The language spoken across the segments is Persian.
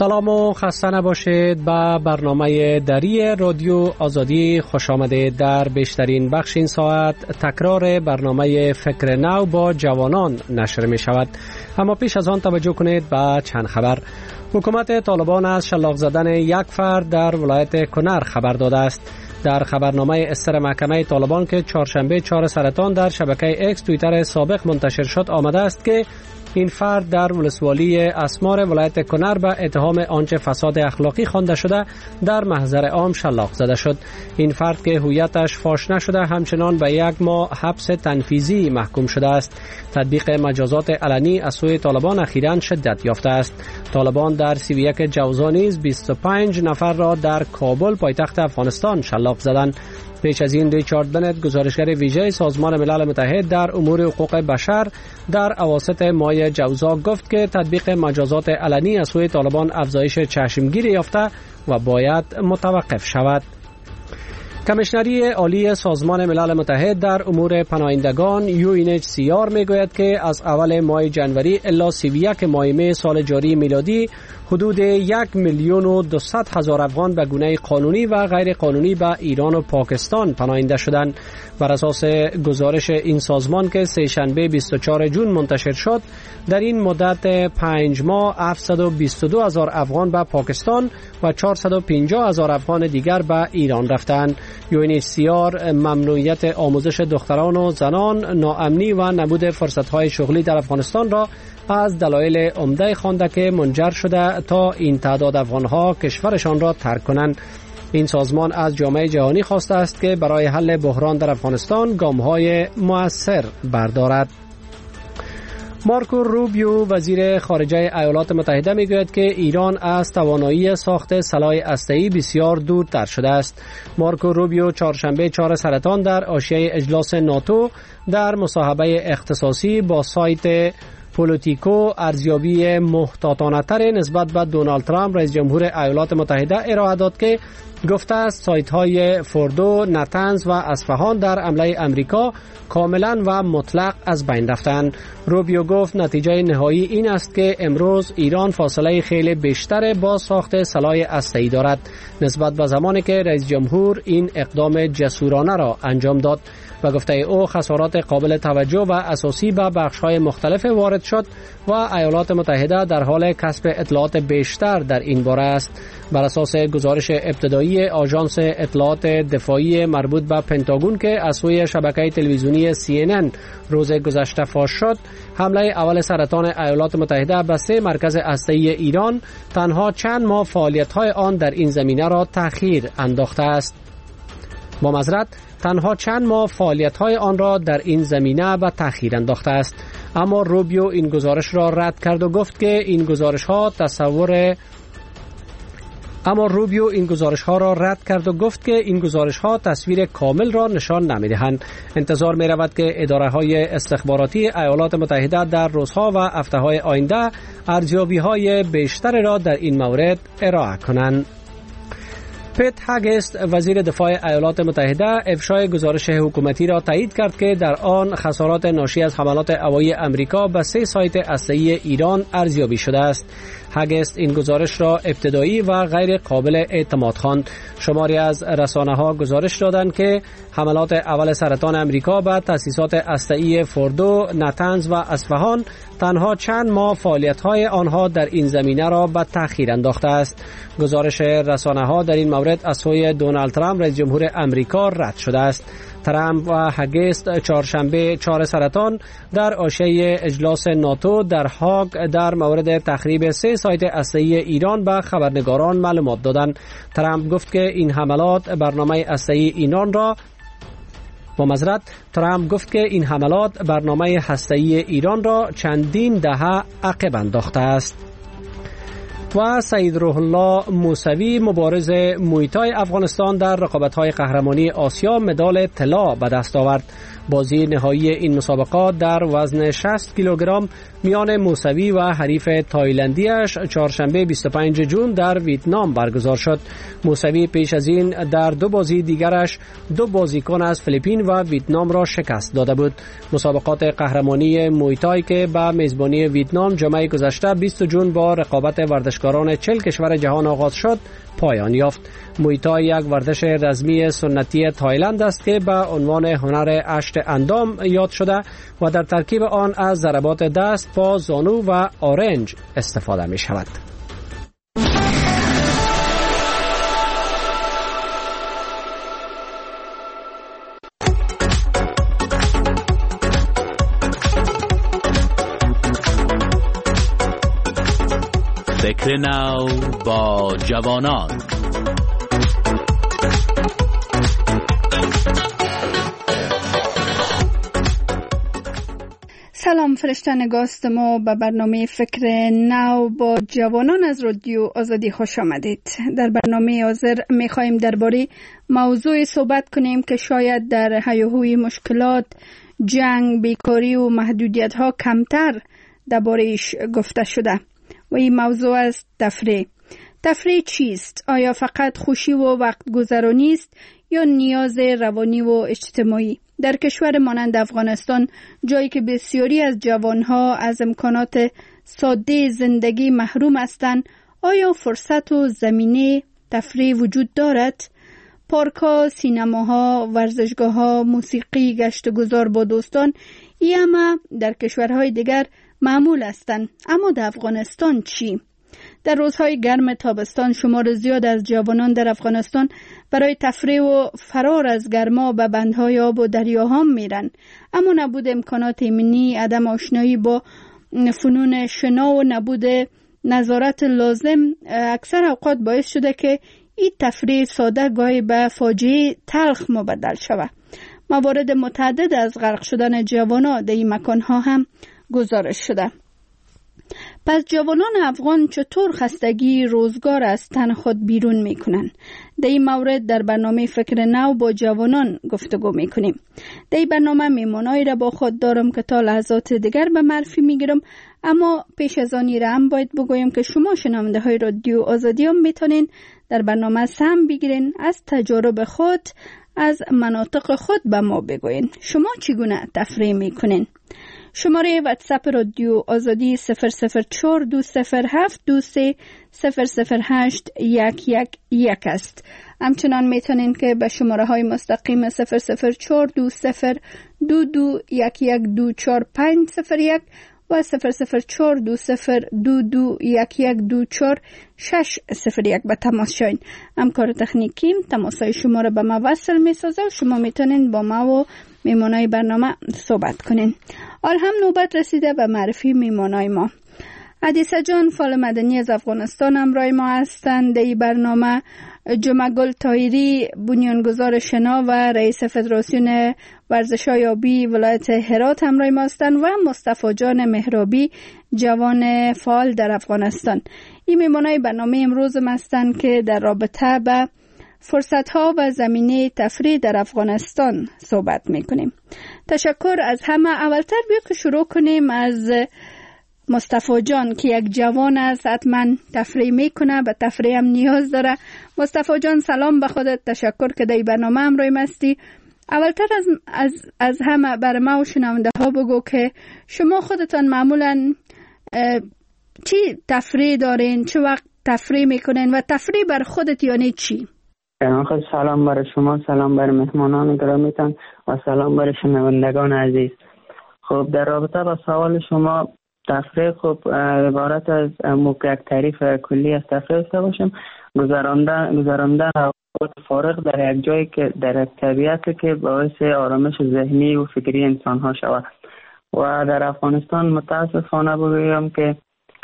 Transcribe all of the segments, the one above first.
سلام و خسته نباشید. به برنامه دری رادیو آزادی خوش آمدید. در بیشترین بخش این ساعت تکرار برنامه فکر نو با جوانان نشر می شود. اما پیش از آن توجه کنید به چند خبر. حکومت طالبان از شلاق زدن یک فرد در ولایت کنر خبر داده است. در خبرنامه اصدار محکمه طالبان که چهارشنبه 4 سرطان در شبکه اکس توییتر سابق منتشر شد آمده است که این فرد در ولسوالی اسمار ولایت کنر به اتهام آنچه فساد اخلاقی خوانده شده در محضر عام شلاق زده شد. این فرد که هویتش فاش نشده همچنان به 1 ماه حبس تنفیذی محکوم شده است. تطبیق مجازات علنی از سوی طالبان اخیراً شدت یافته است. طالبان در 31 جوزا نیز 25 نفر را در کابل پایتخت افغانستان شلاق زدند. پیش از این ریچارد بنت گزارشگر ویژه سازمان ملل متحد در امور حقوق بشر در اواسط ماه جوزا گفت که تطبیق مجازات علنی از سوی طالبان افزایش چشمگیری یافته و باید متوقف شود. کمیشنری عالی سازمان ملل متحد در امور پناهندگان UNHCR میگوید که از اول ماه جنوری الی 31 ماه می سال جاری میلادی حدود 1,200,000 افغان به گونه قانونی و غیر قانونی به ایران و پاکستان پناهنده شدند. بر اساس گزارش این سازمان که سه‌شنبه 24 جون منتشر شد، در این مدت 5 ماه 722,000 افغان به پاکستان و 450,000 افغان دیگر به ایران رفتند. UNHCR ممنوعیت آموزش دختران و زنان، ناامنی و نبود فرصت‌های شغلی در افغانستان را از دلایل عمده خوانده که منجر شده تا این تعداد افغان‌ها کشورشان را ترک کنند. این سازمان از جامعه جهانی خواسته است که برای حل بحران در افغانستان گام‌های مؤثر بردارد. مارکو روبیو وزیر خارجه ایالات متحده میگوید که ایران از توانایی ساخت سلاح هسته‌ای بسیار دورتر شده است. مارکو روبیو چهارشنبه 4 سرطان در حاشیه اجلاس ناتو در مصاحبه اختصاصی با سایت پولیتیکو ارزیابی محتاطانه تر نسبت به دونالد ترامپ رئیس جمهور ایالات متحده ارائه داد که گفته است سایت های فوردو، نتنز و اصفهان در حمله امریکا کاملا و مطلق از بین رفتند. روبیو گفت نتیجه نهایی این است که امروز ایران فاصله خیلی بیشتر با ساخت سلاح هسته‌ای دارد نسبت به زمانی که رئیس جمهور این اقدام جسورانه را انجام داد. و گفته او خسارات قابل توجه و اساسی به بخش‌های مختلف وارد شد و ایالات متحده در حال کسب اطلاعات بیشتر در این باره است. بر اساس گزارش ابتدایی آژانس اطلاعات دفاعی مربوط به پنتاگون که از سوی شبکه تلویزیونی CNN روز گذشته فاش شد، حمله اول سرطان ایالات متحده به 3 مرکز هسته‌ای ایران تنها چند ماه فعالیت‌های آن در این زمینه را تأخیر انداخته است. با معذرت تنها چند ماه فعالیت‌های آن را در این زمینه به تأخیر انداخته است. اما روبیو این گزارش را رد کرد و گفت که این گزارش‌ها تصویر کامل را نشان نمی‌دهند. انتظار می‌رود که اداره‌های استخباراتی ایالات متحده در روزها و هفته‌های آینده ارزیابی‌های بیشتر را در این مورد ارائه کنند. پیت هگست وزیر دفاع ایالات متحده افشای گزارش حکومتی را تایید کرد که در آن خسارات ناشی از حملات هوایی امریکا به 3 سایت هسته‌ای ایران ارزیابی شده است. هگست این گزارش را ابتدایی و غیر قابل اعتماد خواند. شماری از رسانه‌ها گزارش دادند که حملات اول سرطان امریکا به تأسیسات هسته‌ای فوردو، نتنز و اصفهان تنها چند ماه فعالیت‌های آنها در این زمینه را به تأخیر انداخته است. گزارش رسانه‌ها در این مورد از سوی دونالد ترامپ رئیس جمهور امریکا رد شده است. ترامپ و هگست چهارشنبه 4 سرطان در حاشیه اجلاس ناتو در هاگ در مورد تخریب 3 سایت هسته‌ای ایران به خبرنگاران معلومات دادند. ترامپ گفت که این حملات برنامه هسته‌ای ایران را چندین دهه عقب انداخته است. و سید روح الله موسوی مبارز موی تای افغانستان در رقابت‌های قهرمانی آسیا مدال طلا به دست آورد. بازی نهایی این مسابقات در وزن 60 کیلوگرم میان موسوی و حریف تایلندیش چهارشنبه 25 جون در ویتنام برگزار شد. موسوی پیش از این در 2 بازی دیگرش 2 بازیکن از فیلیپین و ویتنام را شکست داده بود. مسابقات قهرمانی مویتای که به میزبانی ویتنام جمعه گذشته 20 جون با رقابت ورزشکاران 40 کشور جهان آغاز شد پایان یافت. مویتای یک ورزش رسمی سنتی تایلند است که به عنوان هنر اشت اندام یاد شده و در ترکیب آن از ضربات دست، پا، زانو و آرنج استفاده می شود. فکر نو با جوانان. سلام فرشتن گاست ما به برنامه فکر نو با جوانان از رادیو آزادی خوش آمدید. در برنامه حاضر میخواهیم درباره موضوع صحبت کنیم که شاید در هیاهوی مشکلات، جنگ، بیکاری و محدودیت ها کمتر درباره‌اش گفته شده و این موضوع است تفریح. تفریح چیست؟ آیا فقط خوشی و وقت گذرانی است یا نیاز روانی و اجتماعی؟ در کشور مانند افغانستان، جایی که بسیاری از جوانها از امکانات ساده زندگی محروم هستند، آیا فرصت و زمینه تفریح وجود دارد؟ پارک‌ها، سینماها، ورزشگاه‌ها، موسیقی، گشت و گذار با دوستان، این همه در کشورهای دیگر معمول هستند. اما در افغانستان چی؟ در روزهای گرم تابستان شمار زیاد از جوانان در افغانستان برای تفریح و فرار از گرما به بندهای آب و دریاها میرن. اما نبود امکانات ایمنی، عدم آشنایی با فنون شنا و نبود نظارت لازم اکثر اوقات باعث شده که این تفریح ساده گاهی به فاجعه تلخ مبدل شود. موارد متعدد از غرق شدن جوانان در این مکانها هم گزارش شده. پس جوانان افغان چطور خستگی روزگار از تن خود بیرون میکنن؟ در این مورد در برنامه فکر نو با جوانان گفتگو میکنیم. در این برنامه میمونایی را با خود دارم که تا لحظات دیگر به معرفی میگیرم، اما پیش از آن را هم باید بگویم که شما شنونده های رادیو آزادی هم میتونین در برنامه سهم بگیرین، از تجارب خود از مناطق خود به ما بگوین. شما چگونه تفریح میکنین؟ شماره واتساپ رادیو آزادی 004-207-23-008-111 است. همچنان میتونین که به شماره های مستقیم 004-20-22-11-24501 و 004-20-22-11-24601 به تماس شوین. همکار تکنیکیم تماسای شما را به ما وصل میسازه و شما میتونین با ما و میمونای برنامه صحبت کنین. حال هم نوبت رسیده به معرفی میمونای ما. حدیثه جان فعال مدنی از افغانستان همراه ما هستند. در این برنامه جمعگل طاهری بنیانگذار شنا و رئیس فدراسیون ورزش‌های آبی ولایت هرات همراه ما هستند و مصطفی جان مهرابی جوان فعال در افغانستان. این میمونای برنامه امروز هستند که در رابطه به فرصت‌ها و زمینه تفریح در افغانستان صحبت می‌کنیم. تشکر از همه. اولتر بیاید که شروع کنیم از مصطفی جان که یک جوان است، حتما تفریح میکنه، به تفریح هم نیاز داره. مصطفی جان سلام به خودت، تشکر که در برنامه همراه هستی. اولتر از همه بر ما و شنونده ها بگو که شما خودتان معمولا چی تفریح دارین، چه وقت تفریح میکنین و تفریح بر خودت یعنی چی؟ سلام برای شما، سلام برای مهمانان گرامیتان و سلام برای شنوندگان عزیز. خب در رابطه با سوال شما، تفریح خب عبارت از یک تعریف کلی از تفریح داشته باشیم، گذراندن اوقات فارغ در یک جایی که در طبیعت که باعث آرامش ذهنی و فکری انسان ها شود. و در افغانستان متاسفانه بگویم که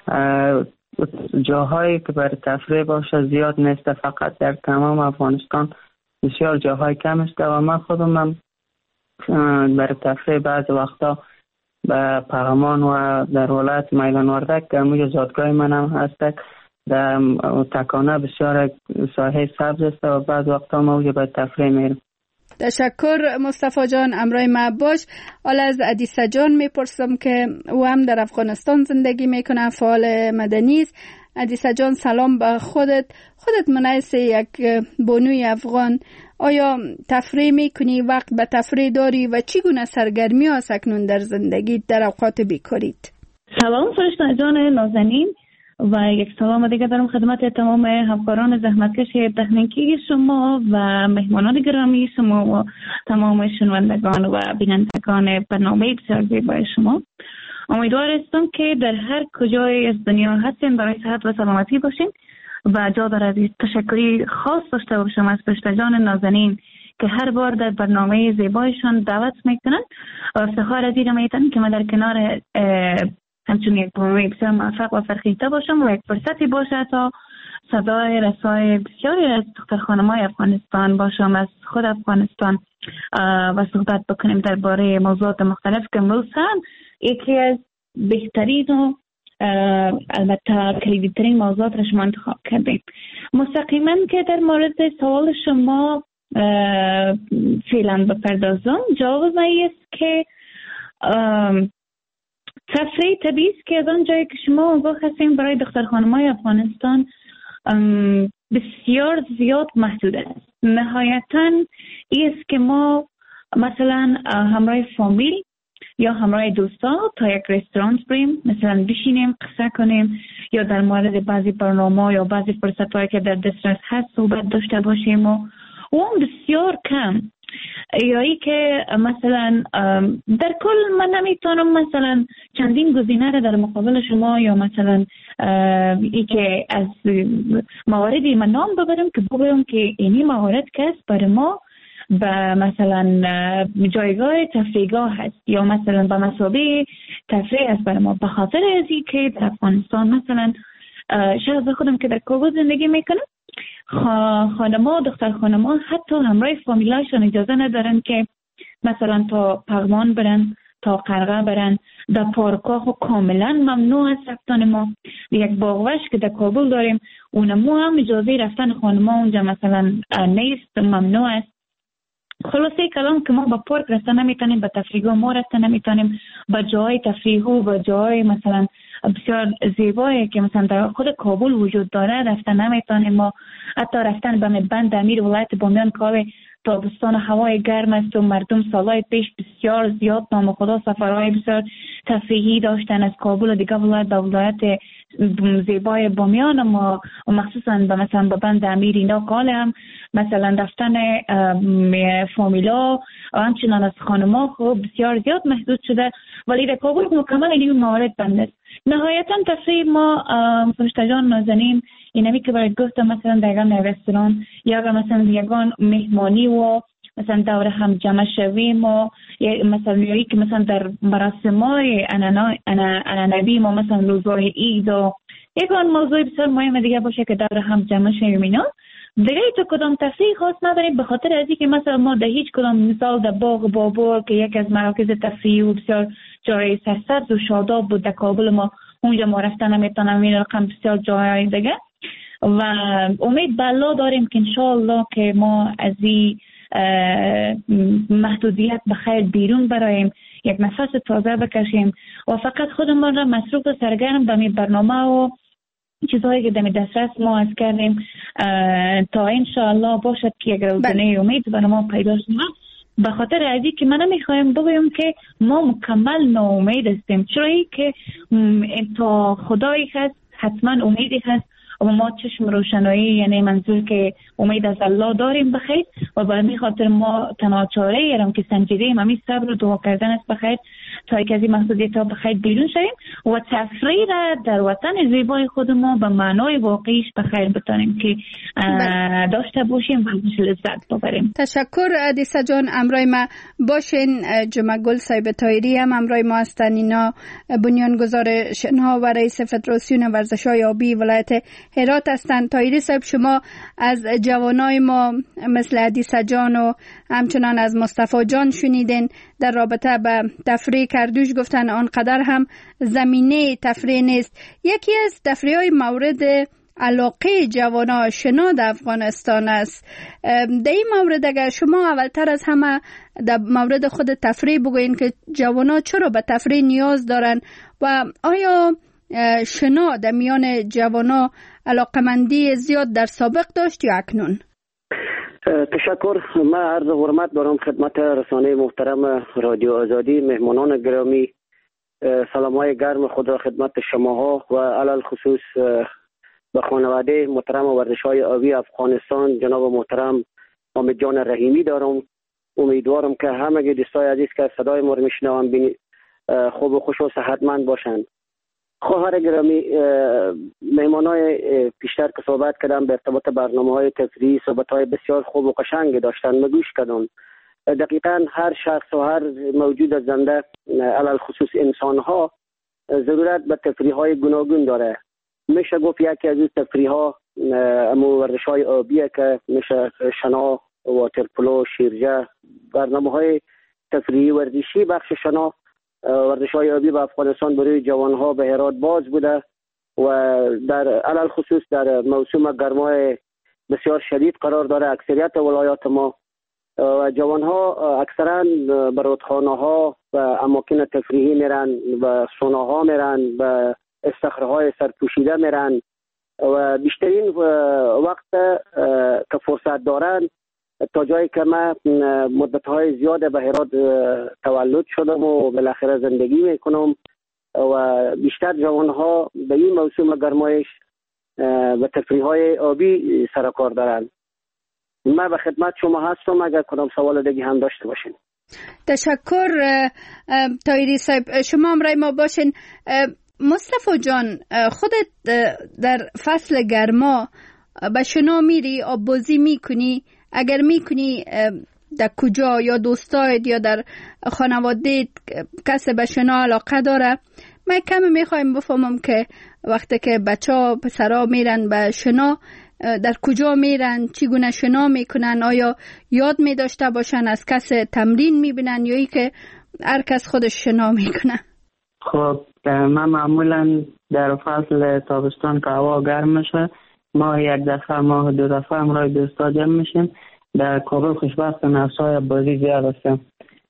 جاهایی که برای تفریح باشه زیاد نیست، فقط در تمام افغانستان بسیار جاهای کم است و من خودم برای تفریح بعض وقتا به پغمان و در ولایت میدان وردک که موی زادگاه منم هست، در تکانه بسیار ساحه سبز است و بعض وقتا ما به تفریح میرم. تشکر مصطفی جان، امرای ما باش. حالا از عدیسه جان میپرسم که او هم در افغانستان زندگی میکنه، فعال مدنی است. عدیسه جان سلام به خودت منعیس یک بانوی افغان، آیا تفریح میکنی؟ وقت به تفریح داری و چگونه سرگرمی ها اکنون در زندگی در اوقات بیکاریت؟ سلام فرشته جان نازنین و یک سلام دیگه دارم خدمت تمام همکاران زحمتکش تکنیکی شما و مهمانان گرامی شما و تمام شنوندگان و بینندگان برنامه بسیار زیبای شما. امیدوار هستم که در هر کجای از دنیا هستین برای صحت و سلامتی باشین و جا دارد تشکری خاص داشته باشم از فرشته جان نازنین که هر بار در برنامه زیبایشان دعوت میکنن و افتخار از این میتن که من در کنار همچنین یک برنامه بسیار موفق و فرخیده باشم و یک فرصتی باشه تا صدای رسای بسیاری از دختر خانم‌های افغانستان باشم از خود افغانستان و صحبت بکنیم درباره موضوعات مختلف که امروز هم یکی از بهترین و البته کلیدی‌ترین موضوعات را شما انتخاب کردیم. مستقیما که در مورد سوال شما فعلا بپردازم، جواب من است که تفریح طبیعی است که از آن جایی که شما آگاه هستیم برای دختر خانم‌های افغانستان بسیار زیاد محدود است. نهایتاً است که ما مثلا همراه فامیل یا همراه دوستا تا یک رستوران بریم، مثلا بشینیم قصه کنیم یا در مورد بعضی برنامه یا بعضی فرصت‌هایی که در دسترس هست صحبت داشته باشیم و اون بسیار کم. یا ای که مثلا در کل من نمیتونم مثلا چندین گزینه را در مقابل شما یا مثلا ای که از مواردی من نام ببرم که بگویم که اینی موارد که است برای ما و مثلا جایگاه تفریحگاه هست یا مثلا به مثابه تفریح است برای ما، به خاطر از این که در افغانستان مثلا شخص خودم که در کابل زندگی میکنم، خانما دختر خانما حتی همراه فامیلاشون اجازه ندارن که مثلا تا پغمان برن، تا قرغه برن. در پارک‌ها خو کاملا ممنوع است رفتن ما. یک باغوش که در کابل داریم اونمو هم اجازه رفتن خانما اونجا مثلا نیست، ممنوع است. خلاصه کلام که ما با پارک رفتن نمیتونیم، با تفریحگاه ما رفتن نمیتونیم، با جای تفریح و با جای مثلا بسیار زیبایی که مثلا در خود کابل وجود داره رفتن نمیتونیم. ما حتی رفتن به بند امیر ولایت بامیان که تابستان هوای گرم است و مردم سالهای پیش بسیار زیاد نام خدا سفرهای بسیار تفریحی داشتن از کابل و دیگه ولایت به ولایت زیبای بامیان و مخصوصا به مثلا به بند امیر اینا کاله هم مثلا رفتن فامیلا و همچنان از خانما خوب بسیار زیاد محدود شده، ولی در کابل مکمل این موارد بند است. نهایتا تفریح ما فرشته جان نازنین اینمی که برای گفتم مثلا در یگان رستوران یا مثلا یگان مهمانی و مثلا دور هم جمع شویم و مثلا یکی که مثلا در مراسم‌های عنعنوی ما مثلا روزهای عید و یگان موضوع بسیار مهم دیگه باشه که دور هم جمع شویم اینا. دیگه تو کدام تفریح خاص نداریم به خاطر از اینکه مثلا ما در هیچ کدام مثال در باغ بابور که یک از مراکز تفریحی و بسیار جای سرسبز و شاداب بود در کابل ما اونجا ما رفتن نمیتونم این رقم بسیار جای دیگه و امید به الله داریم که انشاءالله که ما از این محدودیت به خیر بیرون برایم، یک نفس تازه بکشیم و فقط خودمون را مصروف و سرگرم به می برنامه و چیزهایی که در دسترس ما از کردیم تا انشاءالله باشد که یک روزنه امید برای ما پیدا شد. به خاطر ازی که من میخوایم بگویم که ما مکمل ناامید هستیم، چرایی که تا خدایی هست حتما امیدی هست و ما چشم روشنایی یعنی منظور که امید از الله داریم بخیر و به همین خاطر ما تنها چاره ایرم که سنجیدیم همین صبر و دعا کردن است بخیر تا یک از این محدودیت ها بخیر بیرون شویم و تفریح را در وطن زیبای خود ما به معنای واقعیش بخیر بتانیم که داشته باشیم و همش لذت ببریم. تشکر عدیسه جان، امرای ما باشین. جمعه گل صاحب طاهری هم امرای ما هستن، اینا بنیانگذار شنها و رئیس فدراسیون ورزش‌های آبی ولایت هرات هستند. طاهری صاحب، شما از جوانای ما مثل عدیسه جان و همچنان از مصطفی جان شنیدین در رابطه به تفریح کردوش گفتن آنقدر هم زمینه تفریح نیست. یکی از تفریح‌های مورد علاقه جوانان شنا در افغانستان است. در این مورد اگر شما اولتر از همه در مورد خود تفریح بگوین که جوانان چرا به تفریح نیاز دارن و آیا شنا در میان جوانان علاقمندی زیاد در سابق داشت یا اکنون؟ تشکر. من عرض حرمت دارم خدمت رسانه محترم رادیو آزادی. مهمانان گرامی، سلام‌های گرم خود را خدمت شماها و علل خصوص به خانواده محترم ورزش‌های آبی افغانستان جناب محترم حامد جان رحیمی دارم. امیدوارم که همه دوستای عزیز که صدای ما رو میشنوند خوب و خوش و صحتمند باشند. خواهر گرامی، مهمانای پیشتر که صحبت کردم به ارتباط برنامه‌های تفریحی صحبت‌های بسیار خوب و قشنگ داشتن، من گوش کردم. دقیقاً هر شخص و هر موجود زنده علل خصوص انسان‌ها ضرورت به تفریح‌های گوناگون داره. میشه گفت یکی از این تفریح‌ها ورزش‌های آبیه که میشه شنا، واترپولو، شیرجه، برنامه‌های تفریحی ورزشی. بخش شنا ورزش‌های آبی به افغانستان برای جوان‌ها به هرات باز بوده و در علل خصوص در موسم گرمای بسیار شدید قرار داره اکثریت ولایات ما و جوان‌ها اکثرا به رودخانه‌ها و اماکن تفریحی میرن و سوناها میرن، به استخرهای سرپوشیده میرن و بیشترین وقت که فرصت دارن تا جایی که من مدت‌های زیاد به هرات تولد شدم و بالاخره زندگی میکنم و بیشتر جوان‌ها به این موسم گرمایش به تفریح‌های آبی سر کار دارن. من به خدمت شما هستم اگر کدام سوال دیگه هم داشته باشین. تشکر طاهری صاحب، شما همراه ما باشین. مصطفی جان، خودت در فصل گرما به شنا میری، آب بازی میکنی؟ اگر میکنی در کجا، یا دوستایت یا در خانواده کسی به شنا علاقه داره؟ من کمی میخوایم بفهمم که وقتی که بچه ها پسرها میرن به شنا در کجا میرن، چگونه شنا میکنن، آیا یاد میداشته باشن، از کس تمرین میبینن یا ای که هر کس خودش شنا میکنه؟ خب من معمولا در فصل تابستان که هوا گرم میشه ماه یک دفعه ماه دو دفعه همراه دوستا جمع میشیم. در کابل خوشبختانه نفسای بازی زیاد هستم،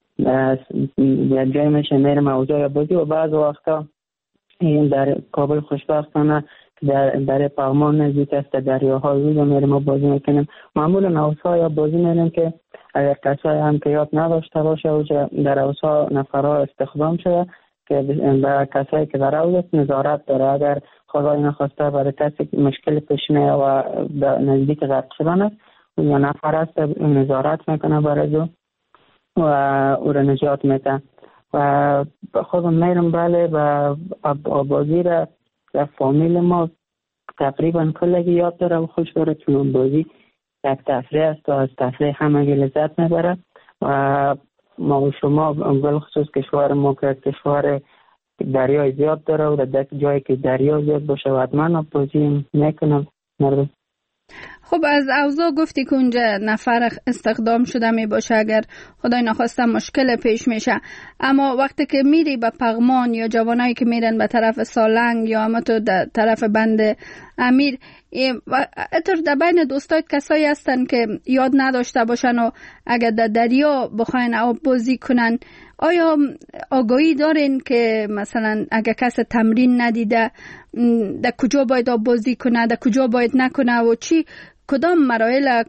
یک جای میشه میرم اوجای بازی و بعض وقتا این در کابل خوشبختانه در پغمان نزدیک است دریاها رو میرم بازی میکنیم. معمولا اوسا بازی میریم که اگر کسایی هم که یاد نداشته باشه و در اوسا نفرها استخدام شده که برای کسایی که در اول نظارت داره، اگر خدای نخواسته برای کسی مشکل پیش میاد و نزدیک غرق شدن است یا نفر است نظارت میکنه برای دو و او را نجات میده. و خودم میرم بله و بازی را در فامیل ما تقریبا کلگی یاد داره و خوش داره، چون بازی یک تفریح است و از تفریح همه لذت میبره و ما و شما بالخصوص کشور ما که کشور دریای زیاد داره و در جایی که دریا زیاد باشه و حتما بازی میکنم مردم. خب از اوضاع گفتی که اونجا نفر استخدام شده می باشه اگر خدای نخواسته مشکل پیش میشه، اما وقتی که میری به پغمان یا جوانایی که میرن به طرف سالنگ یا اما تو در طرف بند امیر، اتر در بین دوستایت کسایی هستن که یاد نداشته باشن و اگر در دریا بخواین آب بازی کنن، آیا آگاهی دارین که مثلا اگر کس تمرین ندیده در کجا باید آب بازی کنه، در کجا باید نکنه و کدام مراحل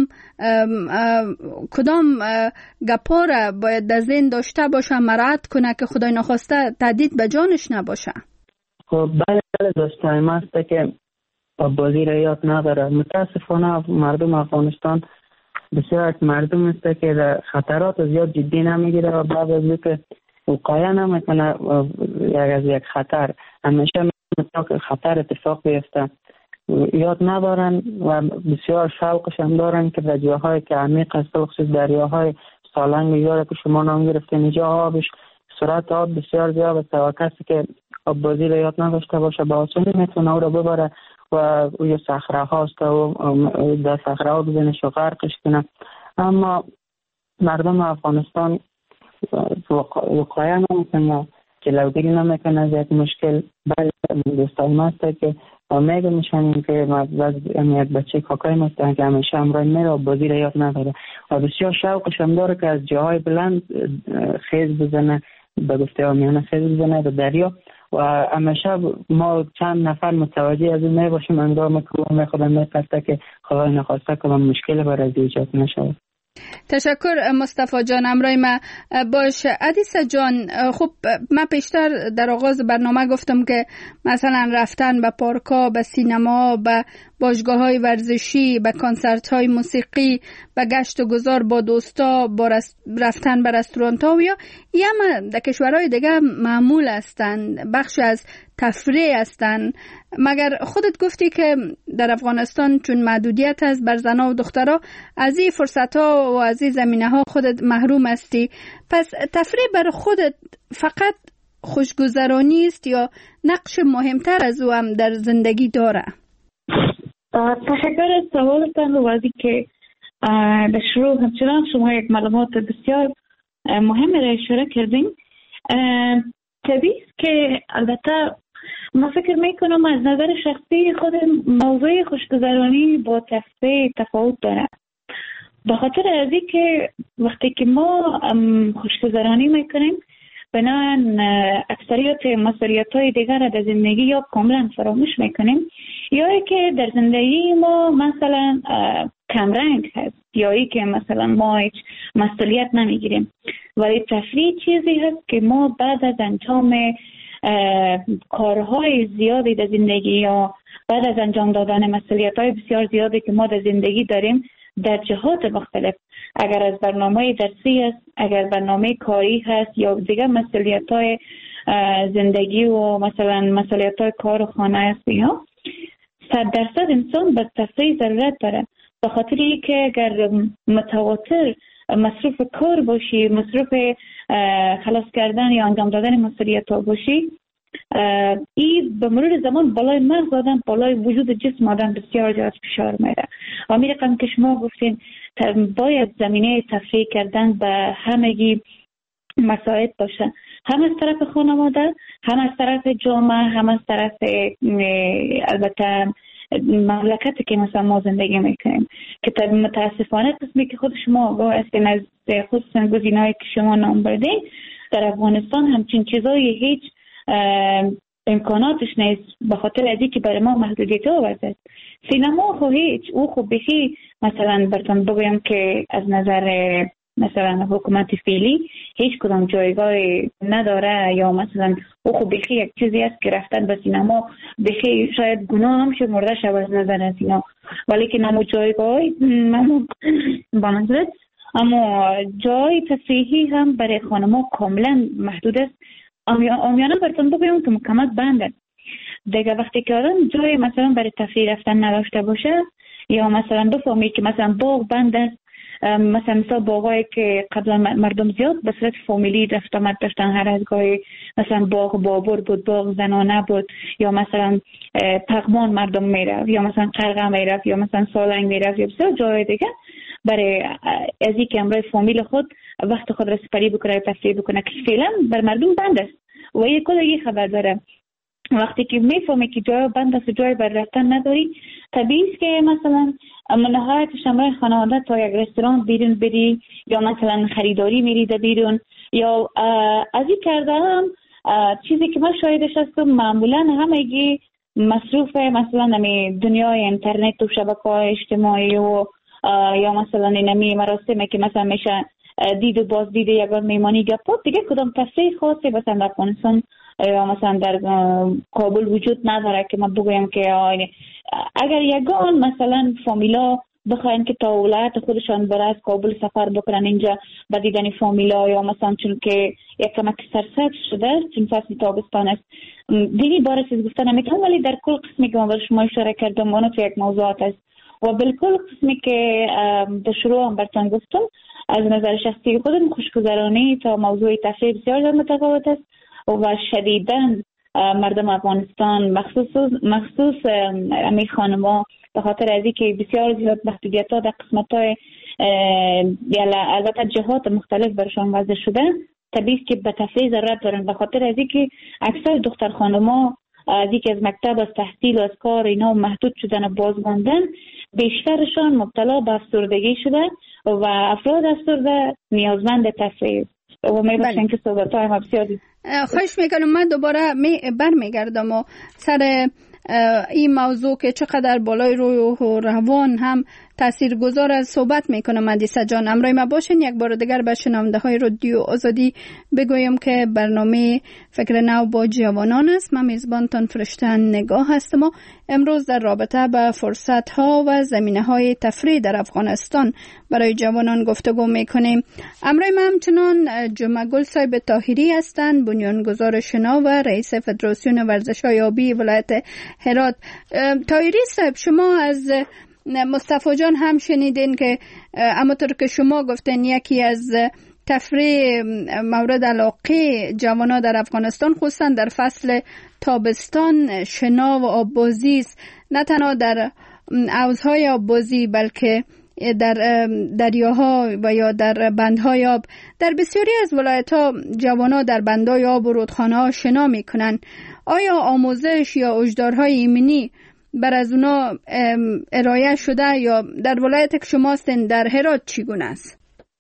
کدام گپا را باید در ذهن داشته باشه مراعات کنه که خدای نخواسته تهدید به جانش نباشه؟ خب بله دوستای ما است که آب بازی را یاد نداره. متاسفانه مردم افغانستان بسیار مردم است که در خطرات زیاد جدی نمیگیره و بعد از اینکه وقایع نمیکنه از یک خطر همیشه میگه خطر اتفاق بیفته یاد ندارن و بسیار شوقش هم دارن که در جاهای که عمیق است خصوص دریاهای سالنگ یاره که شما نام گرفتین اینجا آبش سرعت آب بسیار زیاد است و کسی که آب بازی را یاد نداشته باشه با آسانی میتونه او را ببره و او صخره هاست و در صخره ها بزنش و غرقش کنه. اما مردم افغانستان وقایع نمیکنه، جلوگیری نمیکنه از یک مشکل. بله دوستان ما است که و میگمشان که یک بچه کاکای هستن که همیشه همراه میره بازی را یاد نداره و بسیار شوقش هم داره که از جاهای بلند خیز بزنه، به گفته آمیانه خیز بزنه به دریا و همیشه ما چند نفر متوجه از این میباشیم انگار که خودم میپرسه که خدای نخواسته که مشکل برای ایجاد نشود. تشکر مصطفی جان، امرای ما باش. عدیسه جان، خب من پیشتر در آغاز برنامه گفتم که مثلا رفتن به پارکا، به سینما، به باشگاه‌های ورزشی، به کنسرت‌های موسیقی، به گشت و گذار با دوستا، با رفتن به رستوران‌ها و یا در کشورهای دیگه معمول هستند، بخش از تفریح هستند. مگر خودت گفتی که در افغانستان چون محدودیت هست بر زنها و دخترها، از این فرصت‌ها و از این زمینه‌ها خودت محروم هستی. پس تفریح بر خودت فقط خوشگذرانی است یا نقش مهمتر از او هم در زندگی داره؟ تشکر از سوالتان و وقتی که به شروع همچنان شما یک معلومات بسیار مهم را اشاره کردین. طبیعی است که البته ما فکر میکنم از نظر شخصی خود موضوع خوشگذرانی با تفریح تفاوت داره، به خاطر از این که وقتی که ما خوشگذرانی میکنیم بنابراین اکثریت مسئولیت‌های دیگر را در زندگی یا کاملا فراموش میکنیم یا که در زندگی ما مثلا کمرنگ هست یا ای که مثلا ما هیچ مسئولیت نمیگیریم. ولی تفریح چیزی هست که ما بعد از انجام کارهای زیادی در زندگی یا بعد از انجام دادن مسئولیت‌های بسیار زیادی که ما در زندگی داریم در جهات مختلف، اگر از برنامه درسی است، اگر برنامه کاری هست یا دیگر مسئولیت‌های زندگی و مثلا مسئولیت‌های کار و خانه است، یا 100% انسان به تفریح ضرورت داره. به خاطر اینکه اگر متواتر مصروف کار باشی، مصروف خلاص کردن یا انجام دادن مسئولیت‌ها باشی، این به مرور زمان بالای مغز آدم، بالای وجود جسم آدم بسیار زیاد فشار میره. و می رقم که شما گفتین باید زمینه تفریح کردن به همگی مساعد باشه، هم از طرف خانواده، هم از طرف جامعه، هم از طرف البته مملکتی که مثلا ما زندگی میکنیم، که متاسفانه قسمی که خود شما آگاه هستین از خصوصا گزینه‌هایی که شما نام بردین، در افغانستان همچین چیزایی هیچ امکاناتش نیست، به خاطر از اینکه برای ما محدودیت آورده. سینما خو هیچ، او خو بخی مثلا براتون بگویم که از نظر مثلا حکومت فعلی هیچ کدام جایگاه نداره، یا مثلا او خو بخی یک چیزی است که رفتن به سینما بخی شاید گناه هم شمرده شود از نظر سینما، ولی که نمو جایگاه با منظورت اما جای تفریحی هم برای خانما کاملا محدود است. آمیانه براتون بگویم که مکمل بند است دیگه. وقتی که آدم جای مثلا برای تفریح رفتن نداشته باشه، یا مثلا بفهمی که مثلا باغ بند است، مثلا باغایی که قبلا مردم زیاد به صورت فامیلی رفت آمد داشتن، هر از گاهی مثلا باغ بابور بود، باغ زنانه بود، یا مثلا پغمان مردم میرفت، یا مثلا قرقه میرفت، یا مثلا سالنگ میرفت، یا بسیار جای دیگه برای از اینکه امروز فامیل خود وقت خود را سپری بکنه، تفریح بکنه، که فعلا بر مردم بند است و یک کلی خبر داره. وقتی که میفهمی که جای بند است، جای بر رفتن نداری، طبیعی است که مثلا نهایتش امروز خانواده تا یک رستوران بیرون بری، یا مثلا خریداری میری در بیرون، یا از این کرده هم چیزی که من شاهدش هستم معمولا همگی مصروف مثلا نمی دنیای اینترنت و شبکه‌های اجتماعی و یا مثلا نمی مراسمی که مثلا میشه دید و باز دید یگان میمانی گپات، دیگه کدام تفریح خاصی مثلا در افغانستان یا مثلا در کابل وجود نداره که من بگویم که اگر یگان مثلا فامیلا بخواین که تا ولایت خودشان بره از کابل سفر بکنن اینجا به دیدن فامیلا، یا مثلا چون که یک کمک سرسبز شده چون فصل تابستان است دیگه باره چیز گفتن نمیتونم، ولی در کل قسمی که من برای شما اشاره کردم اونو تو یک موضوعات است و بالکل قسمی که در شروع هم براتون گفتم از نظر شخصی خودم خوشگذرانی تا موضوع تفریح بسیار متفاوت است و شدیداً مردم افغانستان مخصوص امی خانما به خاطر از اینکه بسیار زیاد محدودیت‌ها در قسمت‌های البته جهات مختلف برشان وضع شده، طبیعی که به تفریح ضرورت دارن. به خاطر از اینکه اکثر دختر خانما از یک از مکتب، از تحصیل و از کار اینا محدود شدن و بازماندن، بیشترشان مبتلا به افسردگی شده و افراد افسرده نیازمند تفریح و میباشن که صحبت‌های ما بسیار. خواهش میکنم من دوباره برمیگردم و سر این موضوع که چقدر بالای روح و روان هم تاثیرگذار از صحبت میکنم. مهندسه جان همراه ما باشین. یک بار دیگر به شنونده های رادیو آزادی بگویم که برنامه فکر نو با جوانان است. من میزبانتان فرشته نگاه هستم و امروز در رابطه با فرصت ها و زمینه های تفریح در افغانستان برای جوانان گفتگو میکنیم. همراه ما همچنان جمعه گل صاحب طاهری هستند، بنیانگذار شنا و رئیس فدراسیون ورزش های آبی ولایت هرات. طاهری صاحب، شما از مصطفی جان هم شنیدین که همونطور که شما گفتین یکی از تفریح مورد علاقه جوانا در افغانستان خصوصا در فصل تابستان شنا و آببازی است. نه تنها در حوضهای آببازی بلکه در دریاها و یا در بندهای آب. در بسیاری از ولایت‌ها جوانا در بندهای آب و رودخانه‌ها شنا میکنن. آیا آموزش یا هشدارهای ایمنی بر از اونا ارائه شده یا در ولایت که شما هستین در هرات چگونه است؟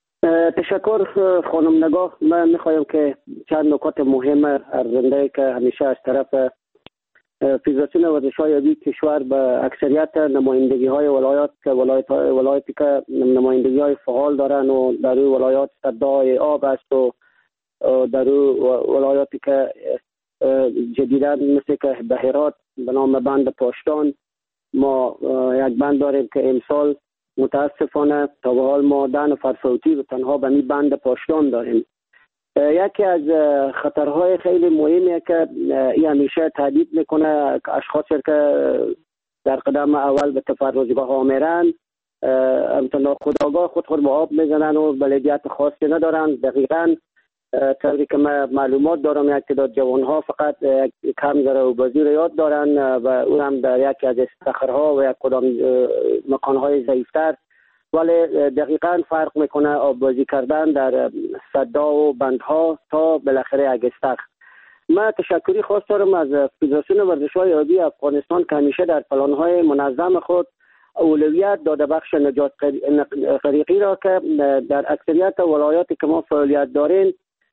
تشکر خانم نگاه. من میخوایم که چند نکات مهم ارزنده که همیشه از طرف فدراسیون ورزش‌های آبی کشور به اکثریت نمایندگی های ولایاتی که نمایندگی های فعال دارن و در اون ولایات صدای آب است و در اون ولایاتی که جدیداً مثل که به هرات به نام بند پاشتان ما یک بند داریم که امسال متاسفانه تا به حال ما 10 نفر فوتی و تنها به این بند پاشتان داریم. یکی از خطرهای خیلی مهمیه که این همیشه تهدید میکنه اشخاصی که در قدم اول به تفرجگاه ها میرن امتنا خودآگاه خود به آب میزنن و بلدیت خاصی ندارن. دقیقاً طوری که من معلومات دارم یک تعداد جوانها فقط کم ذره آببازی رو یاد دارن و اون هم در یکی از استخرها و یک کدام مکانهای ضعیفتر، ولی دقیقاً فرق میکنه آببازی کردن در صدا و بندها تا بالاخره یک استخر. من تشکری خاص دارم از فدراسیون ورزش‌های آبی افغانستان که همیشه در پلان‌های منظم خود اولویت داده بخش نجات غریقی را که در اکثریت ولایاتی که ما فعالیت داریم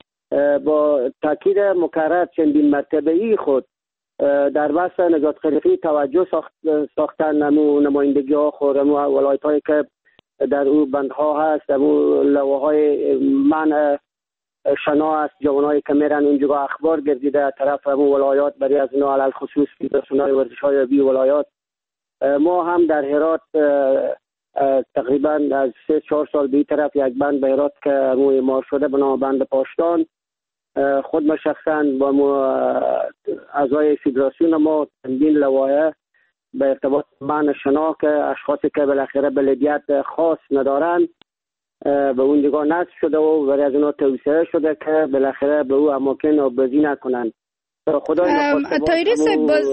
با تاکید مکرر چندین مرتبه‌ای خود در بحث نجات غریقی توجه ساختن. نمایندگی ها خود ولایت‌هایی که در او بندها هست، لواهای منع شنا است، جوانایی که میرن اونجا اخبار گردیده طرف ولایات برای از اینا علل خصوص فدراسیون ورزش‌های آبی ولایات. ما هم در هرات تقریبا از 3-4 سال به این طرف یک بند به هرات که اعمال شده به نام بند پاشتان، خود ما شخصا با اعضای فدراسیون ما چندین لوایح به ارتباط منع شنا که اشخاصی که بالاخره بلدیت خاص ندارن به اون دیگه نصب شده و برای از اونها توصیه شده که بالاخره به او اماکن آببازی نکنن. تایریس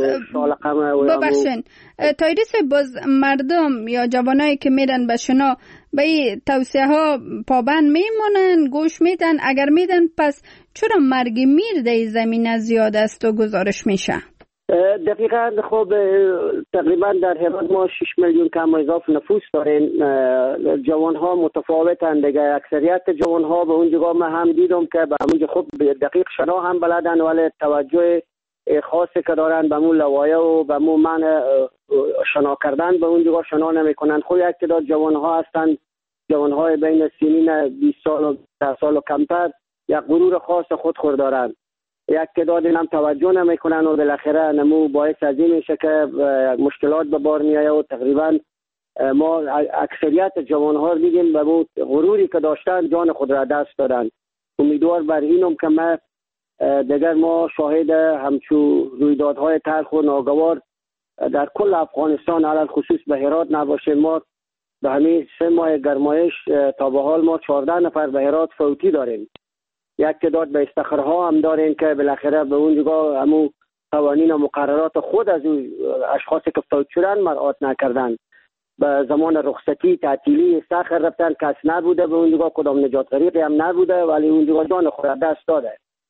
باز مردم یا جوانایی که میرن به شنا به این توصیه ها پابند میمونن، گوش میدن؟ اگر میدن پس چرا مرگ میر در زمین زیاد است و گزارش میشه؟ دقیقاً. خب تقریبا در هرات ما 6 میلیون کم اضافه نفوس داریم. جوان ها متفاوتن دیگه. اکثریت جوان ها به اون جگاه من هم دیدم که به همون خب دقیق شنا هم بلدن ولی توجه خاصی که دارن به اون لوایح و به اون معنی شنا کردن به اون جگاه شنا نمیکنن. خب یک تعداد جوان ها هستن، جوان های بین سنین 20 سال و 10 سال و کمتر، یک غرور خاص خود دارن. یک تعداد هم توجه نمیکنن و بالاخره نمو باعث از این میشه که مشکلات به بار میایه و تقریبا ما اکثریت جوان ها دیدیم به غروری که داشتن جان خود را دست دادن. امیدوار بر اینم که ما دیگر ما شاهد همچو رویدادهای تلخ و ناگوار در کل افغانستان علل خصوص به هرات نباشه. ما به همین 3 ماه گرمایش تا به حال ما 14 نفر به هرات فوتی داریم. یک تعداد به استخرها هم داریم که بالاخره به اون جگاه همو قوانین و مقررات خود از اون اشخاصی که فوت شدن مراعات نکردن. به زمان رخصتی تعطیلی استخر رفتن، کس نبوده به اون جگاه، کدام نجات غریقی هم نبوده ولی اون جگاه جان خود دست داده.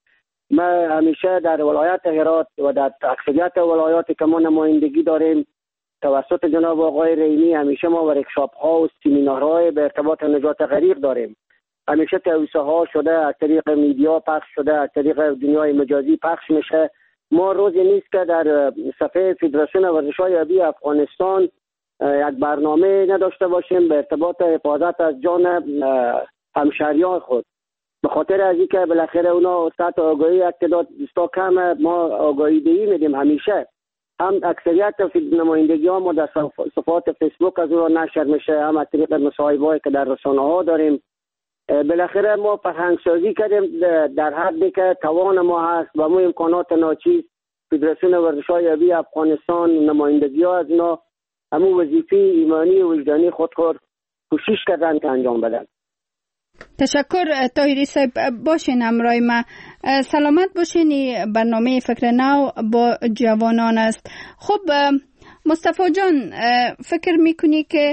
ما همیشه در ولایت هرات و در اکثریت ولایاتی که ما نمایندگی داریم توسط جناب آقای رحیمی همیشه ما ورکشاپ ها و سمینارهای به ارتباط نجات غریق داریم. همیشه توصیه ها شده، از طریق میدیا پخش شده، از طریق دنیای مجازی پخش میشه. ما روزی نیست که در صفحه فدراسیون ورزش‌های آبی افغانستان یک برنامه نداشته باشیم به ارتباط حفاظت از جان همشهریان خود. به خاطر از اینکه بالاخره اونا سطح آگاهی تعداد بسیار کم، ما آگاهی دهی میدیم همیشه. هم اکثریت نمایندگی ها ما در صفحات فیسبوک از اون نشر میشه، هم از طریق مصاحبه‌ای که در رسانه ها داریم. بالاخره ما فرهنگ سازی کردیم در حدی که توان ما هست و ما امکانات ناچیز فدراسیون ورزش‌های آبی افغانستان نمایندگی ها از اینا همون وظیفه ایمانی و وجدانی خود کوشش کردن که انجام بدن. تشکر طاهری صاحب. باشین همراه ما. سلامت باشین. برنامه فکر نو با جوانان است. خب مصطفی جان، فکر میکنی که